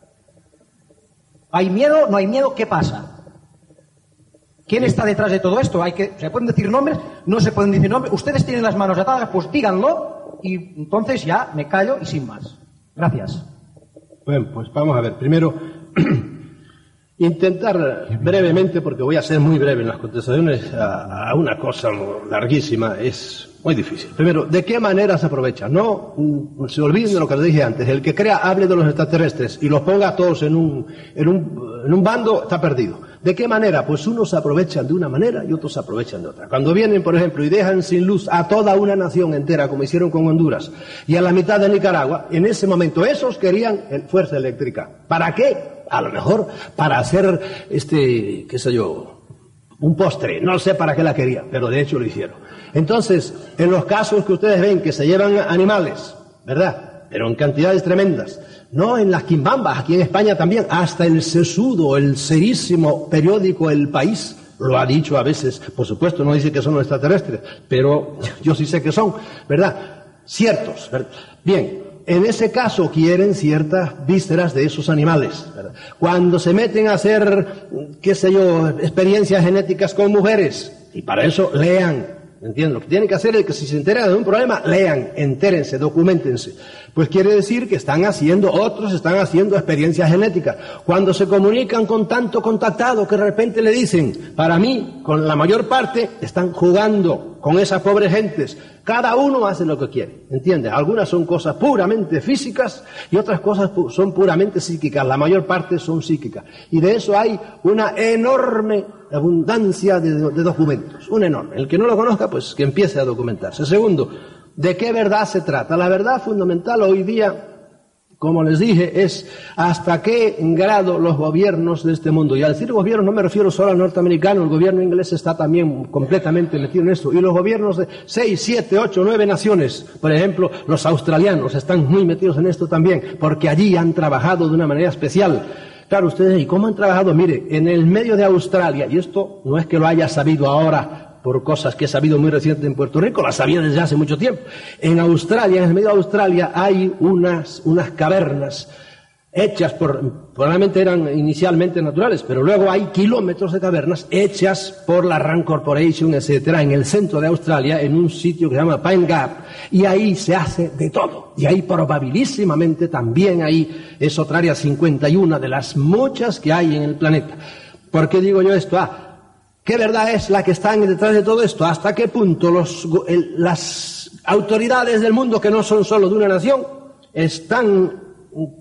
¿Hay miedo? ¿No hay miedo? ¿Qué pasa? ¿Quién está detrás de todo esto? Hay que, ¿se pueden decir nombres? No se pueden decir nombres. Ustedes tienen las manos atadas, pues díganlo y entonces ya me callo y sin más. Gracias. Bueno, pues vamos a ver. Primero, intentar brevemente, porque voy a ser muy breve en las contestaciones a, a una cosa larguísima, es muy difícil. Primero, ¿de qué manera se aprovecha? No se olviden de lo que les dije antes. El que crea hable de los extraterrestres y los ponga a todos en un, en un, en un bando está perdido. ¿De qué manera? Pues unos se aprovechan de una manera y otros se aprovechan de otra. Cuando vienen, por ejemplo, y dejan sin luz a toda una nación entera, como hicieron con Honduras, y a la mitad de Nicaragua, en ese momento esos querían fuerza eléctrica. ¿Para qué? A lo mejor para hacer, este, qué sé yo, un postre. No sé para qué la querían, pero de hecho lo hicieron. Entonces, en los casos que ustedes ven que se llevan animales, ¿verdad?, pero en cantidades tremendas, no en las quimbambas, aquí en España también, hasta el sesudo, el serísimo periódico El País, lo ha dicho a veces, por supuesto, no dice que son extraterrestres, pero yo sí sé que son, ¿verdad?, ciertos, ¿verdad? Bien, en ese caso quieren ciertas vísceras de esos animales, ¿verdad? Cuando se meten a hacer, qué sé yo, experiencias genéticas con mujeres, y para eso lean. ¿Entienden? Lo que tienen que hacer es que si se enteran de un problema, lean, entérense, documentense. Pues quiere decir que están haciendo, otros están haciendo experiencias genéticas. Cuando se comunican con tanto contactado que de repente le dicen, para mí, con la mayor parte, están jugando con esas pobres gentes. Cada uno hace lo que quiere, ¿entiendes? Algunas son cosas puramente físicas y otras cosas pu- son puramente psíquicas. La mayor parte son psíquicas. Y de eso hay una enorme abundancia de, de documentos, un enorme. El que no lo conozca, pues que empiece a documentarse. Segundo, ¿de qué verdad se trata? La verdad fundamental hoy día, como les dije, es hasta qué grado los gobiernos de este mundo, y al decir gobierno no me refiero solo al norteamericano, el gobierno inglés está también completamente metido en esto, y los gobiernos de seis, siete, ocho, nueve naciones, por ejemplo, los australianos están muy metidos en esto también, porque allí han trabajado de una manera especial. Claro, ustedes, ¿y cómo han trabajado? Mire, en el medio de Australia, y esto no es que lo haya sabido ahora por cosas que he sabido muy reciente en Puerto Rico, las sabía desde hace mucho tiempo. En Australia, en el medio de Australia, hay unas, unas cavernas hechas por, probablemente eran inicialmente naturales, pero luego hay kilómetros de cavernas hechas por la Rand Corporation, etcétera, en el centro de Australia, en un sitio que se llama Pine Gap, y ahí se hace de todo. Y ahí probabilísimamente también ahí es otra área cincuenta y una de las muchas que hay en el planeta. ¿Por qué digo yo esto? Ah, ¿qué verdad es la que está detrás de todo esto? ¿Hasta qué punto los, el, las autoridades del mundo, que no son solo de una nación, están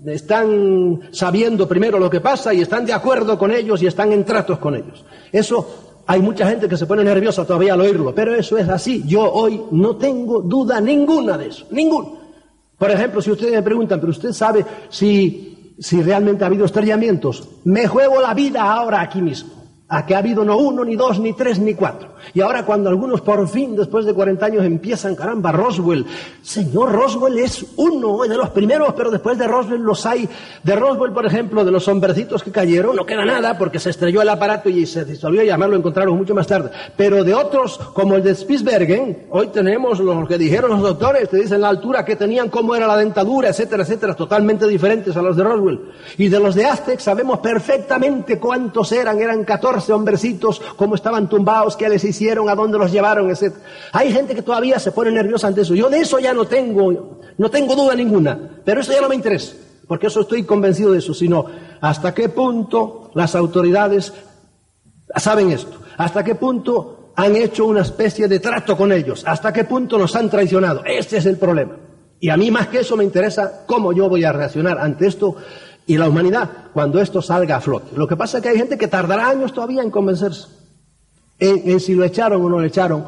están sabiendo primero lo que pasa y están de acuerdo con ellos y están en tratos con ellos? Eso, hay mucha gente que se pone nerviosa todavía al oírlo, pero eso es así. Yo hoy no tengo duda ninguna de eso, ninguna. Por ejemplo, si ustedes me preguntan, pero usted sabe si, si realmente ha habido estrellamientos, me juego la vida ahora aquí mismo, a que ha habido no uno, ni dos, ni tres, ni cuatro. Y ahora cuando algunos por fin, después de cuarenta años, empiezan, caramba, Roswell. Señor, Roswell es uno de los primeros, pero después de Roswell los hay. De Roswell, por ejemplo, de los hombrecitos que cayeron, no queda nada porque se estrelló el aparato y se disolvió y además lo encontraron mucho más tarde. Pero de otros, como el de Spitsbergen, hoy tenemos lo que dijeron los doctores, te dicen la altura que tenían, cómo era la dentadura, etcétera, etcétera, totalmente diferentes a los de Roswell. Y de los de Aztec sabemos perfectamente cuántos eran, eran catorce hombrecitos, cómo estaban tumbados, qué les hicieron, a dónde los llevaron, etcétera. Hay gente que todavía se pone nerviosa ante eso. Yo de eso ya no tengo, no tengo duda ninguna, pero eso ya no me interesa, porque eso estoy convencido de eso, sino hasta qué punto las autoridades saben esto, hasta qué punto han hecho una especie de trato con ellos, hasta qué punto nos han traicionado. Este es el problema. Y a mí más que eso me interesa cómo yo voy a reaccionar ante esto y la humanidad cuando esto salga a flote. Lo que pasa es que hay gente que tardará años todavía en convencerse, en, en si lo echaron o no lo echaron.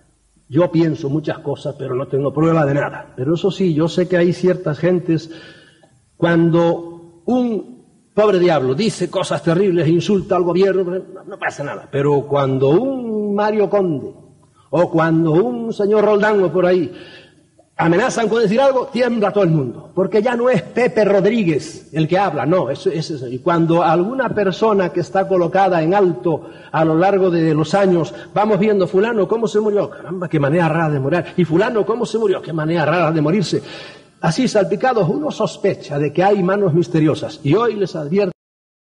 Yo pienso muchas cosas, pero no tengo prueba de nada. Pero eso sí, yo sé que hay ciertas gentes, cuando un pobre diablo dice cosas terribles, insulta al gobierno, no, no pasa nada. Pero cuando un Mario Conde, o cuando un señor Roldán o por ahí, amenazan con decir algo, tiembla todo el mundo, porque ya no es Pepe Rodríguez el que habla, no, es, es, es, y cuando alguna persona que está colocada en alto a lo largo de los años, vamos viendo fulano cómo se murió, caramba, qué manera rara de morir, y fulano cómo se murió, qué manera rara de morirse, así salpicados, uno sospecha de que hay manos misteriosas, y hoy les advierto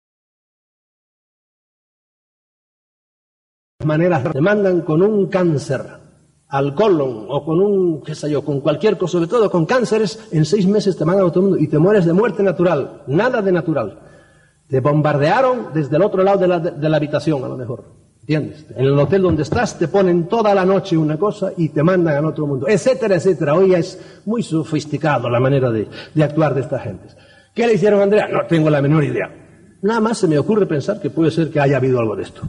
maneras, te mandan con un cáncer al colon o con un, qué sé yo, con cualquier cosa, sobre todo con cánceres, en seis meses te mandan a todo el mundo y te mueres de muerte natural, nada de natural. Te bombardearon desde el otro lado de la, de la habitación, a lo mejor, ¿entiendes? En el hotel donde estás te ponen toda la noche una cosa y te mandan al otro mundo, etcétera, etcétera. Hoy es muy sofisticado la manera de, de actuar de estas gentes. ¿Qué le hicieron a Andrea? No tengo la menor idea. Nada más se me ocurre pensar que puede ser que haya habido algo de esto.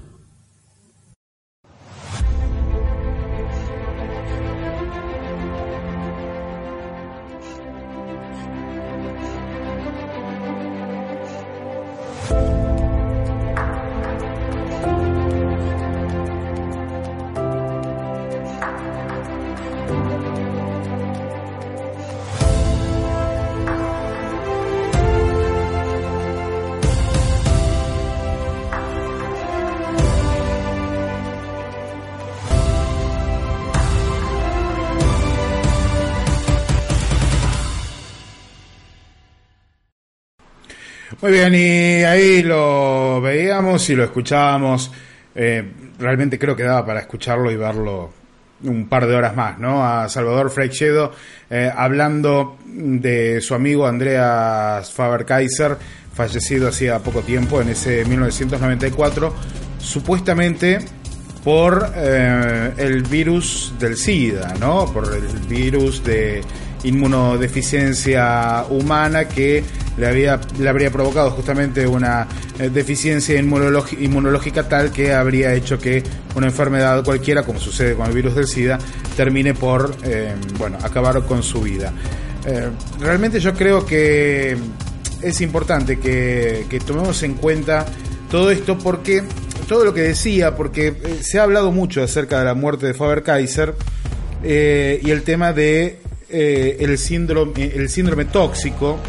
Muy bien, y ahí lo veíamos y lo escuchábamos. Eh, realmente creo que daba para escucharlo y verlo un par de horas más, ¿no? A Salvador Freixedo eh, hablando de su amigo Andreas Faber-Kaiser, fallecido hacía poco tiempo, en ese mil novecientos noventa y cuatro, supuestamente por eh, el virus del SIDA, ¿no? Por el virus de inmunodeficiencia humana que le había le habría provocado justamente una eh, deficiencia inmunológica, inmunológica tal que habría hecho que una enfermedad cualquiera, como sucede con el virus del SIDA, termine por eh, bueno, acabar con su vida. Eh, realmente yo creo que es importante que, que tomemos en cuenta todo esto, porque todo lo que decía, porque eh, se ha hablado mucho acerca de la muerte de Faber-Kaiser eh, y el tema de eh, el síndrome el síndrome tóxico,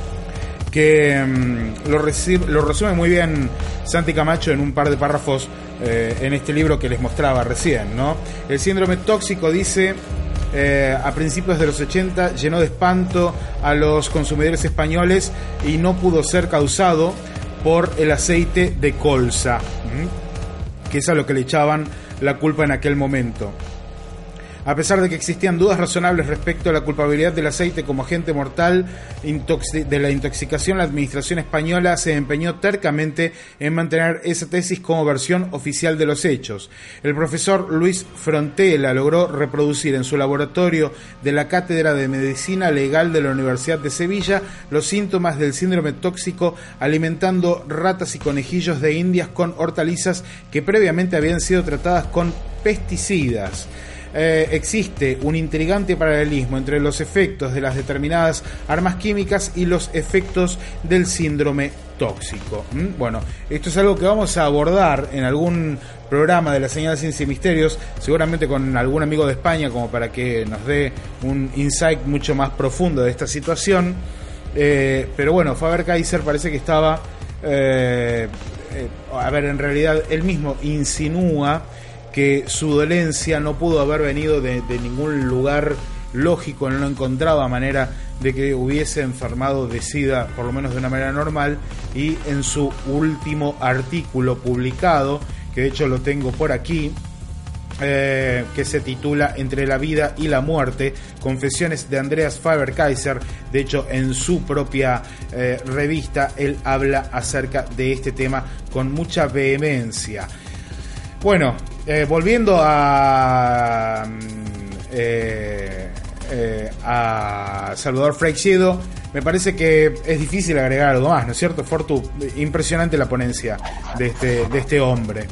que um, lo, reci- lo resume muy bien Santi Camacho en un par de párrafos eh, en este libro que les mostraba recién, ¿no? El síndrome tóxico, dice, eh, a principios de los ochenta llenó de espanto a los consumidores españoles y no pudo ser causado por el aceite de colza, ¿m? que es a lo que le echaban la culpa en aquel momento. A pesar de que existían dudas razonables respecto a la culpabilidad del aceite como agente mortal intoxi- de la intoxicación, la administración española se empeñó tercamente en mantener esa tesis como versión oficial de los hechos. El profesor Luis Frontela logró reproducir en su laboratorio de la Cátedra de Medicina Legal de la Universidad de Sevilla los síntomas del síndrome tóxico, alimentando ratas y conejillos de indias con hortalizas que previamente habían sido tratadas con pesticidas. Eh, existe un intrigante paralelismo entre los efectos de las determinadas armas químicas y los efectos del síndrome tóxico. ¿Mm? Bueno, esto es algo que vamos a abordar en algún programa de la Señal Ciencia y Misterios, seguramente con algún amigo de España, como para que nos dé un insight mucho más profundo de esta situación. Eh, pero bueno, Faber-Kaiser parece que estaba... Eh, eh, a ver, en realidad él mismo insinúa que su dolencia no pudo haber venido de, de ningún lugar lógico, no encontraba manera de que hubiese enfermado de SIDA, por lo menos de una manera normal, y en su último artículo publicado, que de hecho lo tengo por aquí, eh, que se titula Entre la vida y la muerte, confesiones de Andreas Faber-Kaiser, de hecho en su propia eh, revista él habla acerca de este tema con mucha vehemencia. Bueno, eh, volviendo a, eh, eh, a Salvador Freixedo, me parece que es difícil agregar algo más, ¿no es cierto, Fortu? Impresionante la ponencia de este, de este hombre.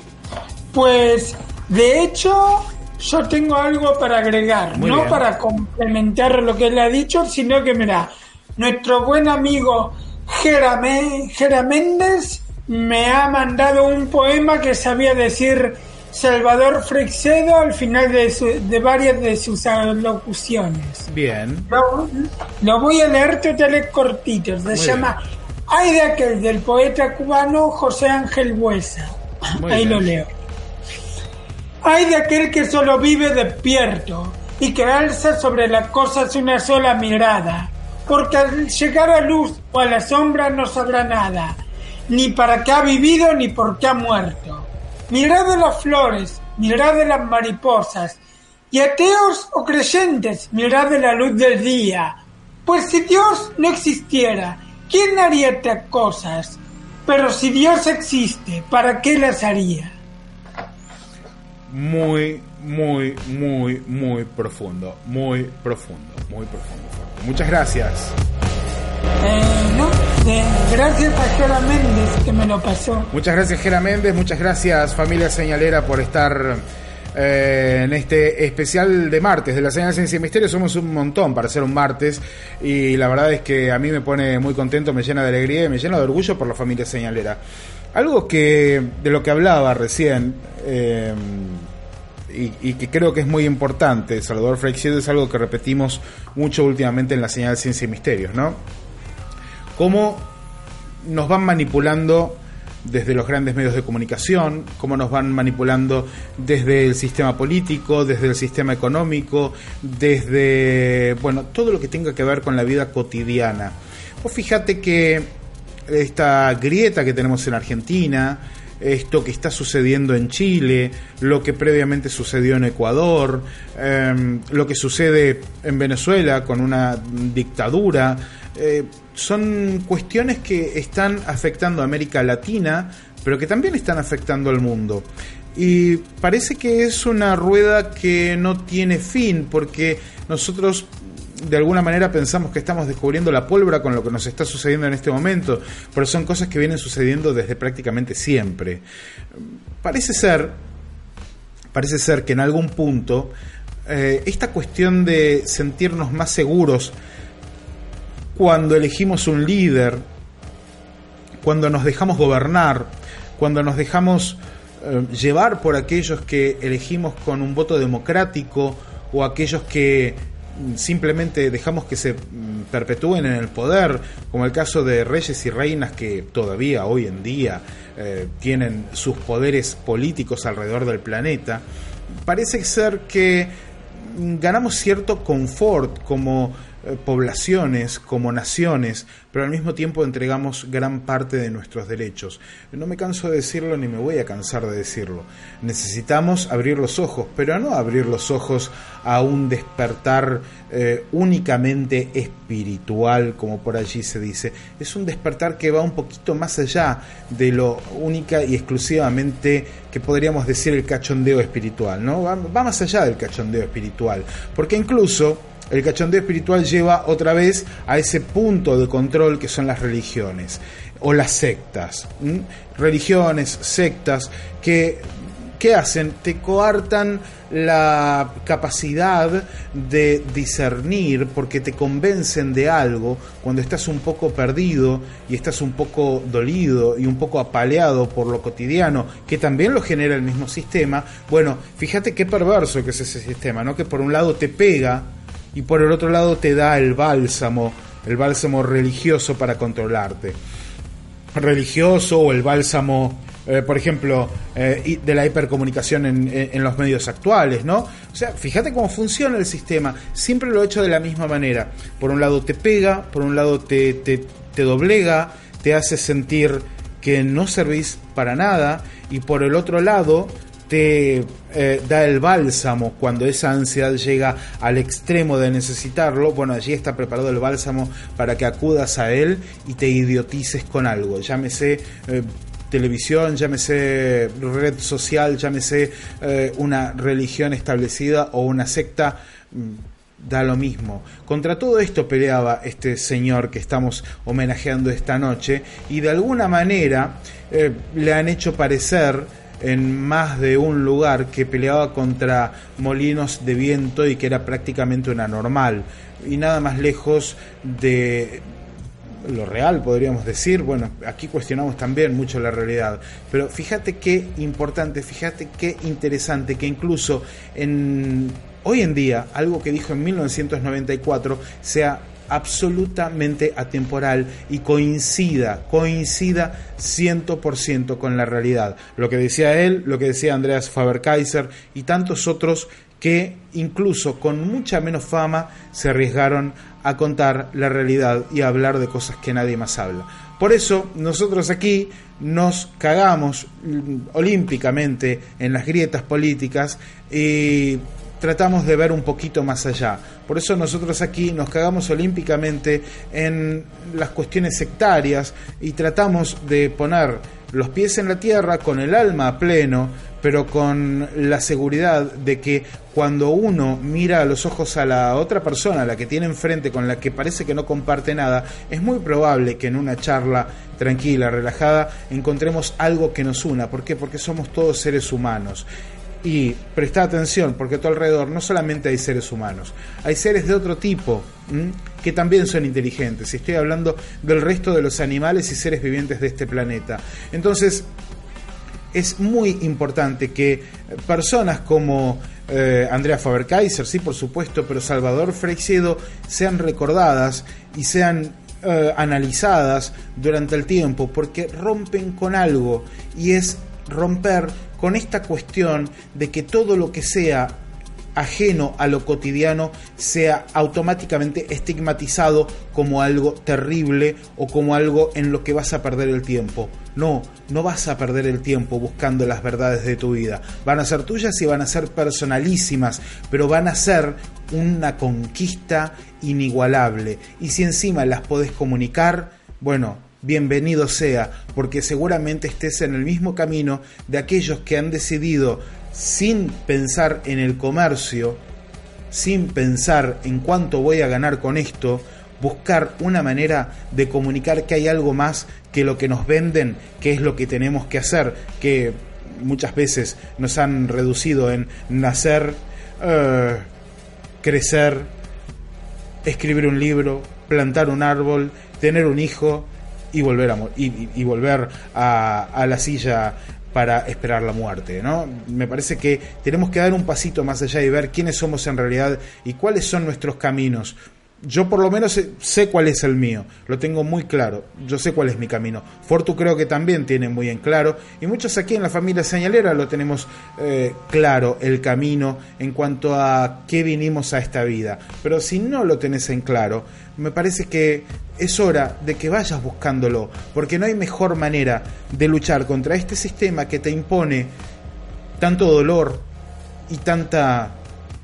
Pues, de hecho, yo tengo algo para agregar, Muy no bien. para complementar lo que él ha dicho, sino que, mira, nuestro buen amigo Jerame, Jera Méndez me ha mandado un poema que sabía decir Salvador Freixedo al final de, su, de varias de sus locuciones. Bien. Lo, lo voy a leer totales cortitos. Se Muy llama Ay de aquel, del poeta cubano José Ángel Buesa. Muy Ahí bien. lo leo. Ay de aquel que solo vive despierto y que alza sobre las cosas una sola mirada, porque al llegar a luz o a la sombra no sabrá nada, ni para qué ha vivido ni por qué ha muerto. Mirad de las flores, mirad de las mariposas, y ateos o creyentes, mirad de la luz del día. Pues si Dios no existiera, ¿quién haría estas cosas? Pero si Dios existe, ¿para qué las haría? Muy, muy, muy, muy profundo. Muy profundo, muy profundo. Muchas gracias. Eh, ¿no? De, gracias a Gera Méndez que me lo pasó. Muchas gracias, Gera Méndez. Muchas gracias, familia señalera, por estar eh, en este especial de martes de la Señal Ciencia y Misterio. Somos un montón para hacer un martes y la verdad es que a mí me pone muy contento, me llena de alegría y me llena de orgullo por la familia señalera. Algo que de lo que hablaba recién eh, y, y que creo que es muy importante, Salvador Freixedo, es algo que repetimos mucho últimamente en la Señal Ciencia y Misterios, ¿no? Cómo nos van manipulando desde los grandes medios de comunicación, cómo nos van manipulando desde el sistema político, desde el sistema económico, desde, bueno, todo lo que tenga que ver con la vida cotidiana. Vos fíjate que esta grieta que tenemos en Argentina, esto que está sucediendo en Chile, lo que previamente sucedió en Ecuador, eh, lo que sucede en Venezuela con una dictadura, eh, son cuestiones que están afectando a América Latina, pero que también están afectando al mundo. Y parece que es una rueda que no tiene fin, porque nosotros de alguna manera pensamos que estamos descubriendo la pólvora con lo que nos está sucediendo en este momento, pero son cosas que vienen sucediendo desde prácticamente siempre. Parece ser, parece ser que en algún punto eh, esta cuestión de sentirnos más seguros cuando elegimos un líder, cuando nos dejamos gobernar, cuando nos dejamos eh, llevar por aquellos que elegimos con un voto democrático o aquellos que simplemente dejamos que se perpetúen en el poder, como el caso de reyes y reinas que todavía hoy en día eh, tienen sus poderes políticos alrededor del planeta. Parece ser que ganamos cierto confort como eh, poblaciones, como naciones, pero al mismo tiempo entregamos gran parte de nuestros derechos. No me canso de decirlo ni me voy a cansar de decirlo. Necesitamos abrir los ojos, pero no abrir los ojos a un despertar eh, únicamente espiritual, como por allí se dice. Es un despertar que va un poquito más allá de lo única y exclusivamente que podríamos decir el cachondeo espiritual, ¿no? Va, va más allá del cachondeo espiritual, porque incluso el cachondeo espiritual lleva otra vez a ese punto de control que son las religiones o las sectas. ¿Mm? Religiones, sectas que ¿qué hacen? Te coartan la capacidad de discernir porque te convencen de algo cuando estás un poco perdido y estás un poco dolido y un poco apaleado por lo cotidiano, que también lo genera el mismo sistema. Bueno, fíjate qué perverso que es ese sistema, ¿no? Que por un lado te pega y por el otro lado te da el bálsamo, el bálsamo religioso para controlarte. Religioso o el bálsamo, eh, por ejemplo, eh, de la hipercomunicación en, en, en los medios actuales, ¿no? O sea, fíjate cómo funciona el sistema. Siempre lo he hecho de la misma manera. Por un lado te pega, por un lado te, te, te doblega, te hace sentir que no servís para nada, y por el otro lado te eh, da el bálsamo cuando esa ansiedad llega al extremo de necesitarlo. Bueno, allí está preparado el bálsamo para que acudas a él y te idiotices con algo, llámese eh, televisión, llámese red social, llámese eh, una religión establecida o una secta, da lo mismo. Contra todo esto peleaba este señor que estamos homenajeando esta noche, y de alguna manera eh, le han hecho parecer en más de un lugar que peleaba contra molinos de viento y que era prácticamente una normal, y nada más lejos de lo real, podríamos decir. Bueno, aquí cuestionamos también mucho la realidad, pero fíjate qué importante, fíjate qué interesante que incluso en hoy en día algo que dijo en mil novecientos noventa y cuatro sea absolutamente atemporal y coincida, coincida cien por ciento con la realidad. Lo que decía él, lo que decía Andreas Faber-Kaiser y tantos otros que incluso con mucha menos fama se arriesgaron a contar la realidad y a hablar de cosas que nadie más habla. Por eso nosotros aquí nos cagamos olímpicamente en las grietas políticas y tratamos de ver un poquito más allá. Por eso nosotros aquí nos cagamos olímpicamente en las cuestiones sectarias y tratamos de poner los pies en la tierra, con el alma a pleno, pero con la seguridad de que cuando uno mira a los ojos a la otra persona, a la que tiene enfrente, con la que parece que no comparte nada, es muy probable que en una charla tranquila, relajada, encontremos algo que nos una. ¿Por qué? Porque somos todos seres humanos. Y presta atención, porque a tu alrededor no solamente hay seres humanos, hay seres de otro tipo, ¿m? que también son inteligentes. Y estoy hablando del resto de los animales y seres vivientes de este planeta. Entonces, es muy importante que personas como eh, Andrea Faber-Kaiser, sí, por supuesto, pero Salvador Freixedo, sean recordadas y sean eh, analizadas durante el tiempo, porque rompen con algo, y es romper con esta cuestión de que todo lo que sea ajeno a lo cotidiano sea automáticamente estigmatizado como algo terrible o como algo en lo que vas a perder el tiempo. No, no vas a perder el tiempo buscando las verdades de tu vida. Van a ser tuyas y van a ser personalísimas, pero van a ser una conquista inigualable. Y si encima las podés comunicar, bueno, bienvenido sea, porque seguramente estés en el mismo camino de aquellos que han decidido, sin pensar en el comercio, sin pensar en cuánto voy a ganar con esto, buscar una manera de comunicar que hay algo más que lo que nos venden, que es lo que tenemos que hacer, que muchas veces nos han reducido en nacer, uh, crecer, escribir un libro, plantar un árbol, tener un hijo y volver a, y, y, y volver a, a la silla para esperar la muerte, ¿no? Me parece que tenemos que dar un pasito más allá y ver quiénes somos en realidad y cuáles son nuestros caminos. Yo por lo menos sé, sé cuál es el mío, lo tengo muy claro, yo sé cuál es mi camino. Fortu creo que también tiene muy en claro, y muchos aquí en la familia señalera lo tenemos eh, claro, el camino en cuanto a qué vinimos a esta vida. Pero si no lo tenés en claro, me parece que es hora de que vayas buscándolo, porque no hay mejor manera de luchar contra este sistema que te impone tanto dolor y tanta,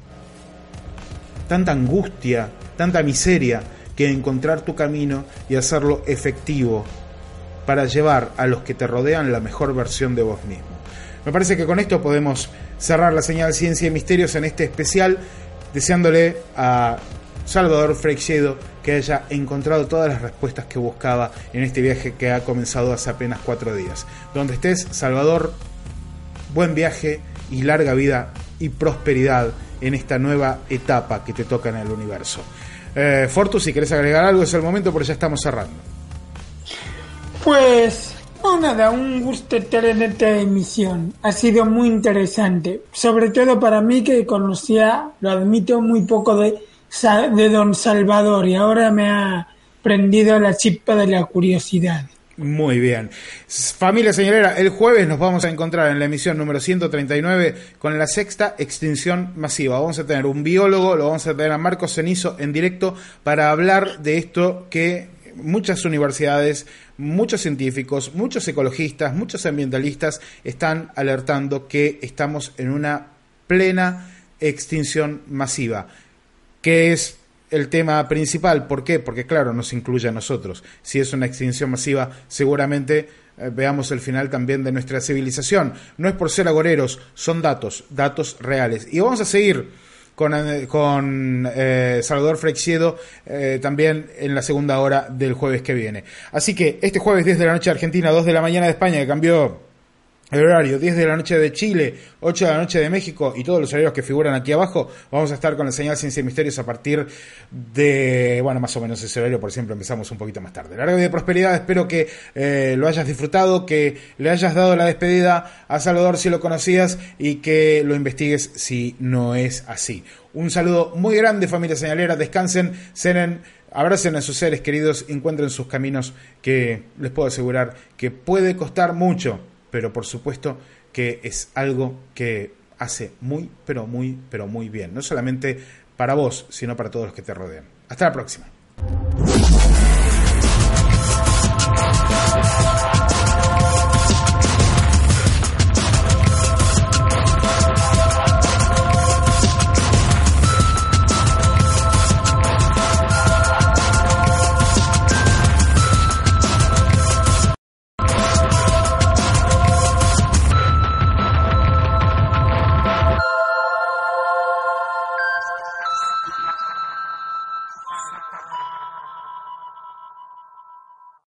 tanta angustia, tanta miseria, que encontrar tu camino y hacerlo efectivo para llevar a los que te rodean la mejor versión de vos mismo. Me parece que con esto podemos cerrar la señal Ciencia y Misterios en este especial, deseándole a Salvador Freixedo que haya encontrado todas las respuestas que buscaba en este viaje que ha comenzado hace apenas cuatro días. Donde estés, Salvador, buen viaje y larga vida y prosperidad en esta nueva etapa que te toca en el universo. Eh, Fortu, si querés agregar algo es el momento, porque ya estamos cerrando. Pues no, nada, un gusto estar en esta emisión. Ha sido muy interesante, sobre todo para mí, que conocía, lo admito, muy poco de, de don Salvador, y ahora me ha prendido la chispa de la curiosidad. Muy bien. Familia señalera, el jueves nos vamos a encontrar en la emisión número ciento treinta y nueve con la sexta extinción masiva. Vamos a tener un biólogo, lo vamos a tener a Marcos Cenizo en directo para hablar de esto que muchas universidades, muchos científicos, muchos ecologistas, muchos ambientalistas están alertando que estamos en una plena extinción masiva, que es el tema principal. ¿Por qué? Porque claro, nos incluye a nosotros. Si es una extinción masiva, seguramente eh, veamos el final también de nuestra civilización. No es por ser agoreros, son datos, datos reales. Y vamos a seguir con, eh, con eh, Salvador Freixedo eh, también en la segunda hora del jueves que viene. Así que este jueves, diez de la noche de Argentina, dos de la mañana de España, que cambió el horario, diez de la noche de Chile, ocho de la noche de México, y todos los horarios que figuran aquí abajo. Vamos a estar con la señal Ciencia y Misterios a partir de, bueno, más o menos ese horario, por siempre empezamos un poquito más tarde. Larga vida de prosperidad, espero que eh, lo hayas disfrutado, que le hayas dado la despedida a Salvador si lo conocías, y que lo investigues si no es así. Un saludo muy grande, familia señalera, descansen, cenen, abracen a sus seres queridos, encuentren sus caminos, que les puedo asegurar que puede costar mucho, pero por supuesto que es algo que hace muy, pero muy, pero muy bien. No solamente para vos, sino para todos los que te rodean. Hasta la próxima.